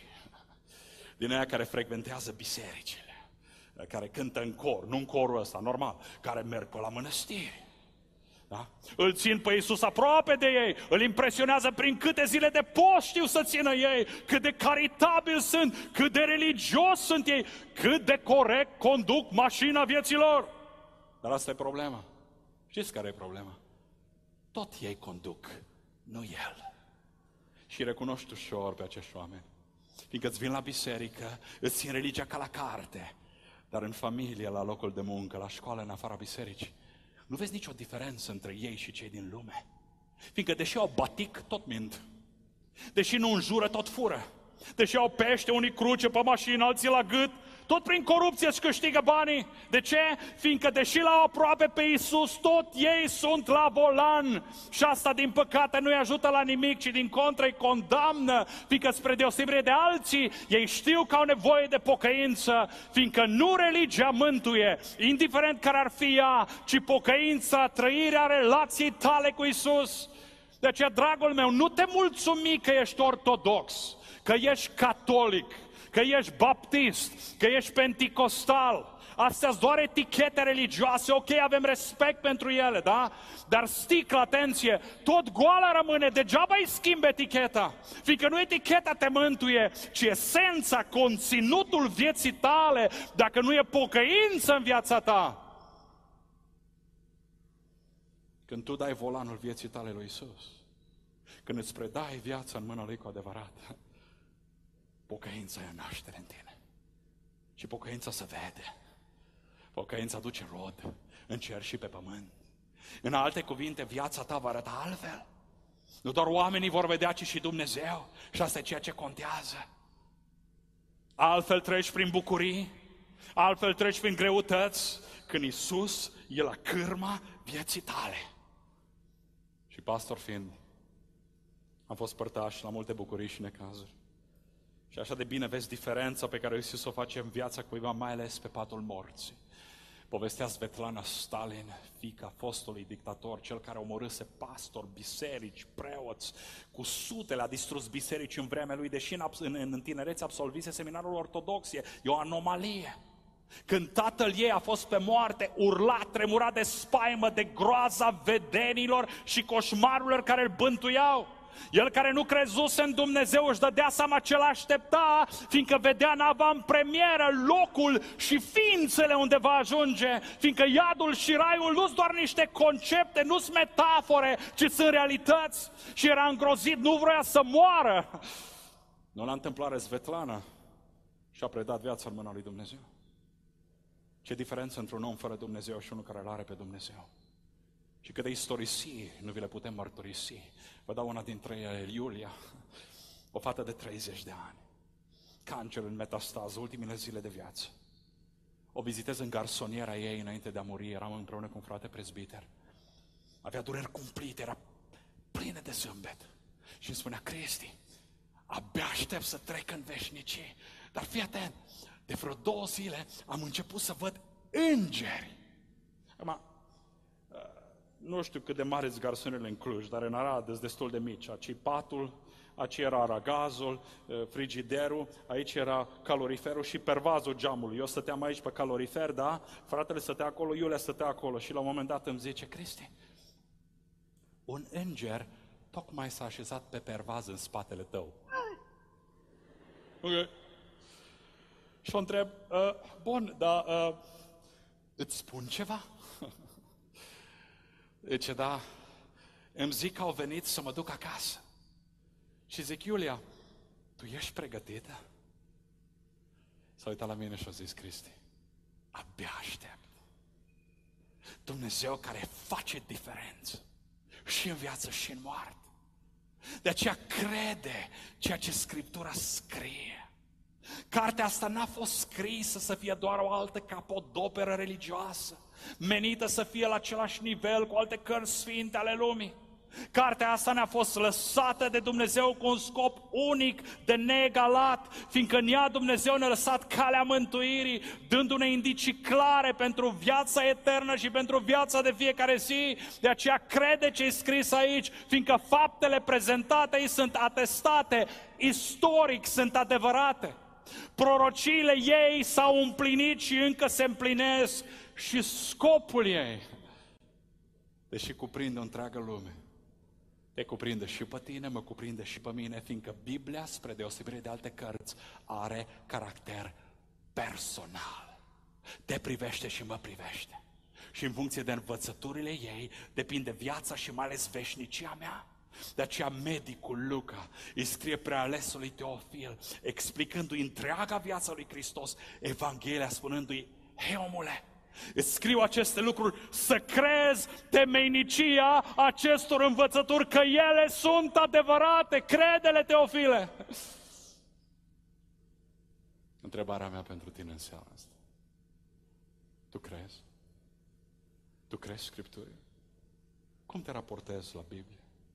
Din aia care frecventează bisericile, care cântă în cor, nu în corul ăsta, normal, care merg pe la mănăstiri. Da? Îl țin pe Iisus aproape de ei, îl impresionează prin câte zile de post știu să țină ei, cât de caritabili sunt, cât de religios sunt ei, cât de corect conduc mașina vieților. Dar asta e problema. Știți care e problema? Tot ei conduc, nu El. Și recunoști ușor pe acești oameni. Fiindcă îți vin la biserică, îți țin religia ca la carte, dar în familie, la locul de muncă, la școală, în afara bisericii, nu vezi nicio diferență între ei și cei din lume. Fiindcă deși au batic, tot mint. Deși nu înjură, tot fură. Deși au pește, unii cruce pe mașină, alții la gât, tot prin corupție își câștigă banii. De ce? Fiindcă deși l-au aproape pe Iisus, tot ei sunt la volan. Și asta, din păcate, nu-i ajută la nimic, ci din contră îi condamnă. Fiindcă spre deosebire de alții, ei știu că au nevoie de pocăință. Fiindcă nu religia mântuie, indiferent care ar fi ea, ci pocăința, trăirea relației tale cu Iisus. De aceea, dragul meu, nu te mulțumi că ești ortodox, că ești catolic, că ești baptist, că ești penticostal. Astea-s doar etichete religioase, ok, avem respect pentru ele, da? Dar sticlă, atenție, tot goala rămâne, degeaba îi schimbi eticheta. Fiindcă nu eticheta te mântuie, ci esența, conținutul vieții tale, dacă nu e pocăință în viața ta. Când tu dai volanul vieții tale lui Iisus, când îți predai viața în mâna Lui cu adevărat, pocăința e naștere în tine. Și pocăința se vede. Pocăința duce rod în cer și pe pământ. În alte cuvinte, viața ta va arăta altfel. Nu doar oamenii vor vedea, ci și Dumnezeu. Și asta e ceea ce contează. Altfel treci prin bucurii, altfel treci prin greutăți, când Iisus e la cârma vieții tale. Și pastor fiind, am fost părtaș la multe bucurii și necazuri. Și așa de bine vezi diferența pe care Iisus o face în viața cuiva, mai ales pe patul morții. Povestea Svetlana Stalin, fiica fostului dictator, cel care omorâse pastori, biserici, preoți, cu sutele, a distrus biserici în vremea lui, deși în tinerețe absolvise seminarul ortodox. E o anomalie. Când tatăl ei a fost pe moarte, urla, tremura de spaimă, de groaza vedenilor și coșmarurilor care îl bântuiau. El care nu crezuse în Dumnezeu își dădea seama ce l-aștepta, fiindcă vedea în avantpremieră locul și ființele unde va ajunge, fiindcă iadul și raiul nu sunt doar niște concepte, nu sunt metafore, ci sunt realități. Și era îngrozit, nu vrea să moară. Nu la întâmplare, Svetlana și-a predat viața în mâna lui Dumnezeu. Ce diferență între un om fără Dumnezeu și unul care îl are pe Dumnezeu. Și câte istorisii nu vi le putem mărturisi. Vă dau una dintre ele, Iulia, o fată de 30 de ani. Cancer în metastază, ultimele zile de viață. O vizitez în garsoniera ei înainte de a muri, eram împreună cu un frate prezbiter. Avea dureri cumplite, era plină de zâmbet. Și îmi spunea, Cristi, abia aștept să trec în veșnicie. Dar fii atent, de vreo 2 zile am început să văd îngeri. Acum, nu știu cât de mari sunt garsonele în Cluj, dar în Arad sunt destul de mici. Aici patul, aici era aragazul, frigiderul, aici era caloriferul și pervazul geamului. Eu stăteam aici pe calorifer, da? Fratele stătea acolo, Iulia stătea acolo și la un moment dat îmi zice, Cristi, un înger tocmai s-a așezat pe pervaz în spatele tău. Ok. Și o întreb, bun, dar Îți spun ceva? Zice, da, îmi zic că au venit să mă duc acasă. Și zic, Iulia, tu ești pregătită? S-a uitat la mine și a zis, Cristi, abia aștept. Dumnezeu care face diferență și în viață și în moarte. De aceea crede ceea ce Scriptura scrie. Cartea asta n-a fost scrisă să fie doar o altă capodoperă religioasă, menită să fie la același nivel cu alte cărți sfinte ale lumii. Cartea asta ne-a fost lăsată de Dumnezeu cu un scop unic, de neegalat, fiindcă în ea Dumnezeu ne-a lăsat calea mântuirii, dându-ne indicii clare pentru viața eternă și pentru viața de fiecare zi. De aceea crede ce e scris aici, fiindcă faptele prezentate aici sunt atestate, istoric sunt adevărate. Prorociile ei s-au împlinit și încă se împlinesc și scopul ei, deși cuprinde o întreagă lume, te cuprinde și pe tine, mă cuprinde și pe mine, fiindcă Biblia, spre deosebire de alte cărți, are caracter personal. Te privește și mă privește. Și în funcție de învățăturile ei, depinde viața și mai ales veșnicia mea. De aceea medicul Luca îi scrie prealesului Teofil, explicându-i întreaga viața lui Hristos, Evanghelia, spunându-i, hei omule, îți scriu aceste lucruri să crezi temeinicia acestor învățături, că ele sunt adevărate, crede-le, Teofile. Întrebarea mea pentru tine în seara asta, tu crezi? Tu crezi Scripturii? Cum te raportezi la Biblie?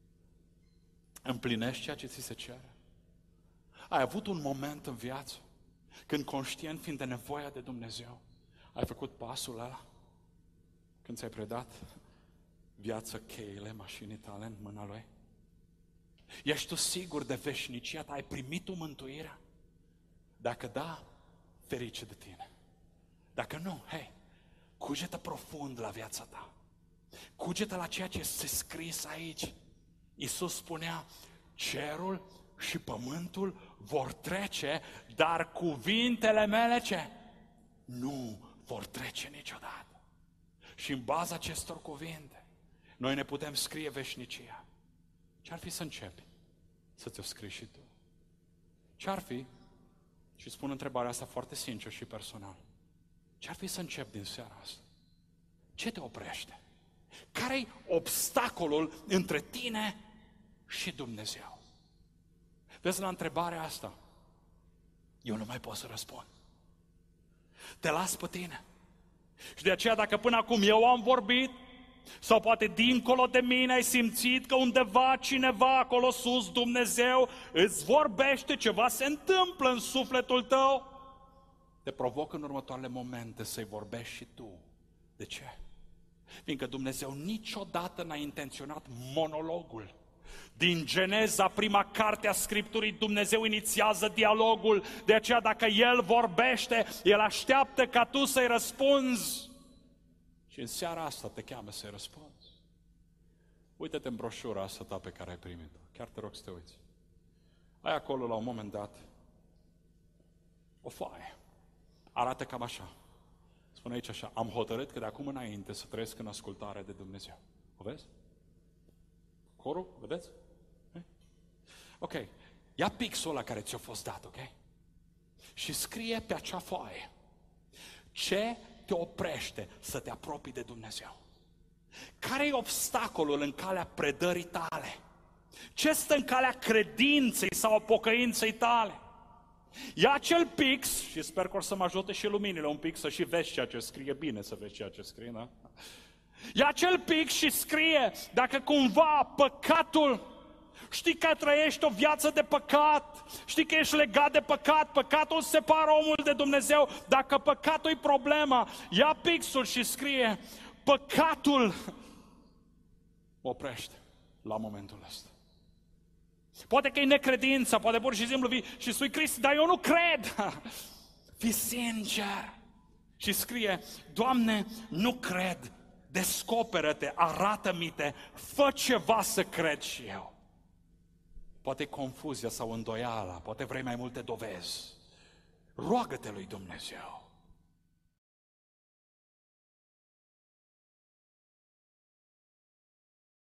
Împlinești ceea ce ți se cere? Ai avut un moment în viață când, conștient fiind de nevoia de Dumnezeu, ai făcut pasul ăla? Când ți-ai predat viața, cheile mașinii tale în mâna Lui? Ești tu sigur de veșnicia ta? Ai primit tu mântuirea? Dacă da, ferice de tine. Dacă nu, hei, cugetă profund la viața ta. Cugetă la ceea ce este scris aici. Iisus spunea, cerul și pământul vor trece, dar cuvintele mele ce? Nu vor trece niciodată. Și în baza acestor cuvinte, noi ne putem scrie veșnicia. Ce-ar fi să începi să ți-o scrii și tu? Ce-ar fi, și spun întrebarea asta foarte sincer și personal, ce-ar fi să începi din seara asta? Ce te oprește? Care-i obstacolul între tine și Dumnezeu? Vezi, la întrebarea asta, eu nu mai pot să răspund. Te las pe tine. Și de aceea, dacă până acum eu am vorbit, sau poate dincolo de mine ai simțit că undeva cineva acolo sus, Dumnezeu, îți vorbește, ceva se întâmplă în sufletul tău, te provoc în următoarele momente să-i vorbești și tu. De ce? Fiindcă Dumnezeu niciodată n-a intenționat monologul. Din Geneza, prima carte a Scripturii, Dumnezeu inițiază dialogul. De aceea, dacă El vorbește, El așteaptă ca tu să-i răspunzi. Și în seara asta te cheamă să-i răspunzi. Uită-te în broșura asta ta pe care ai primit-o. Chiar te rog să te uiți. Ai acolo, la un moment dat, o foaie. Arată cam așa. Spune aici așa, am hotărât că de acum înainte să trăiesc în ascultare de Dumnezeu. O vezi? Corul, vedeți? Ok, ia pixul ăla care ți-a fost dat, ok? Și scrie pe acea foaie ce te oprește să te apropii de Dumnezeu. Care e obstacolul în calea predării tale? Ce stă în calea credinței sau a pocăinței tale? Ia acel pix, și sper că o să mă ajute și luminile un pic să și vezi ceea ce scrie, bine să vezi ceea ce scrie, da? Ia acel pix și scrie, dacă cumva păcatul, știi că trăiești o viață de păcat, știi că ești legat de păcat, păcatul separă omul de Dumnezeu, dacă păcatul e problema, ia pixul și scrie, păcatul oprește la momentul ăsta. Poate că e necredință, poate pur și simplu vii și spui, Cristi, dar eu nu cred. Fii sincer și scrie, Doamne, nu cred, descoperă-te, arată-mi-te, fă ceva să cred și eu. Poate confuzia sau îndoiala, poate vrei mai multe dovezi. Roagă-te lui Dumnezeu.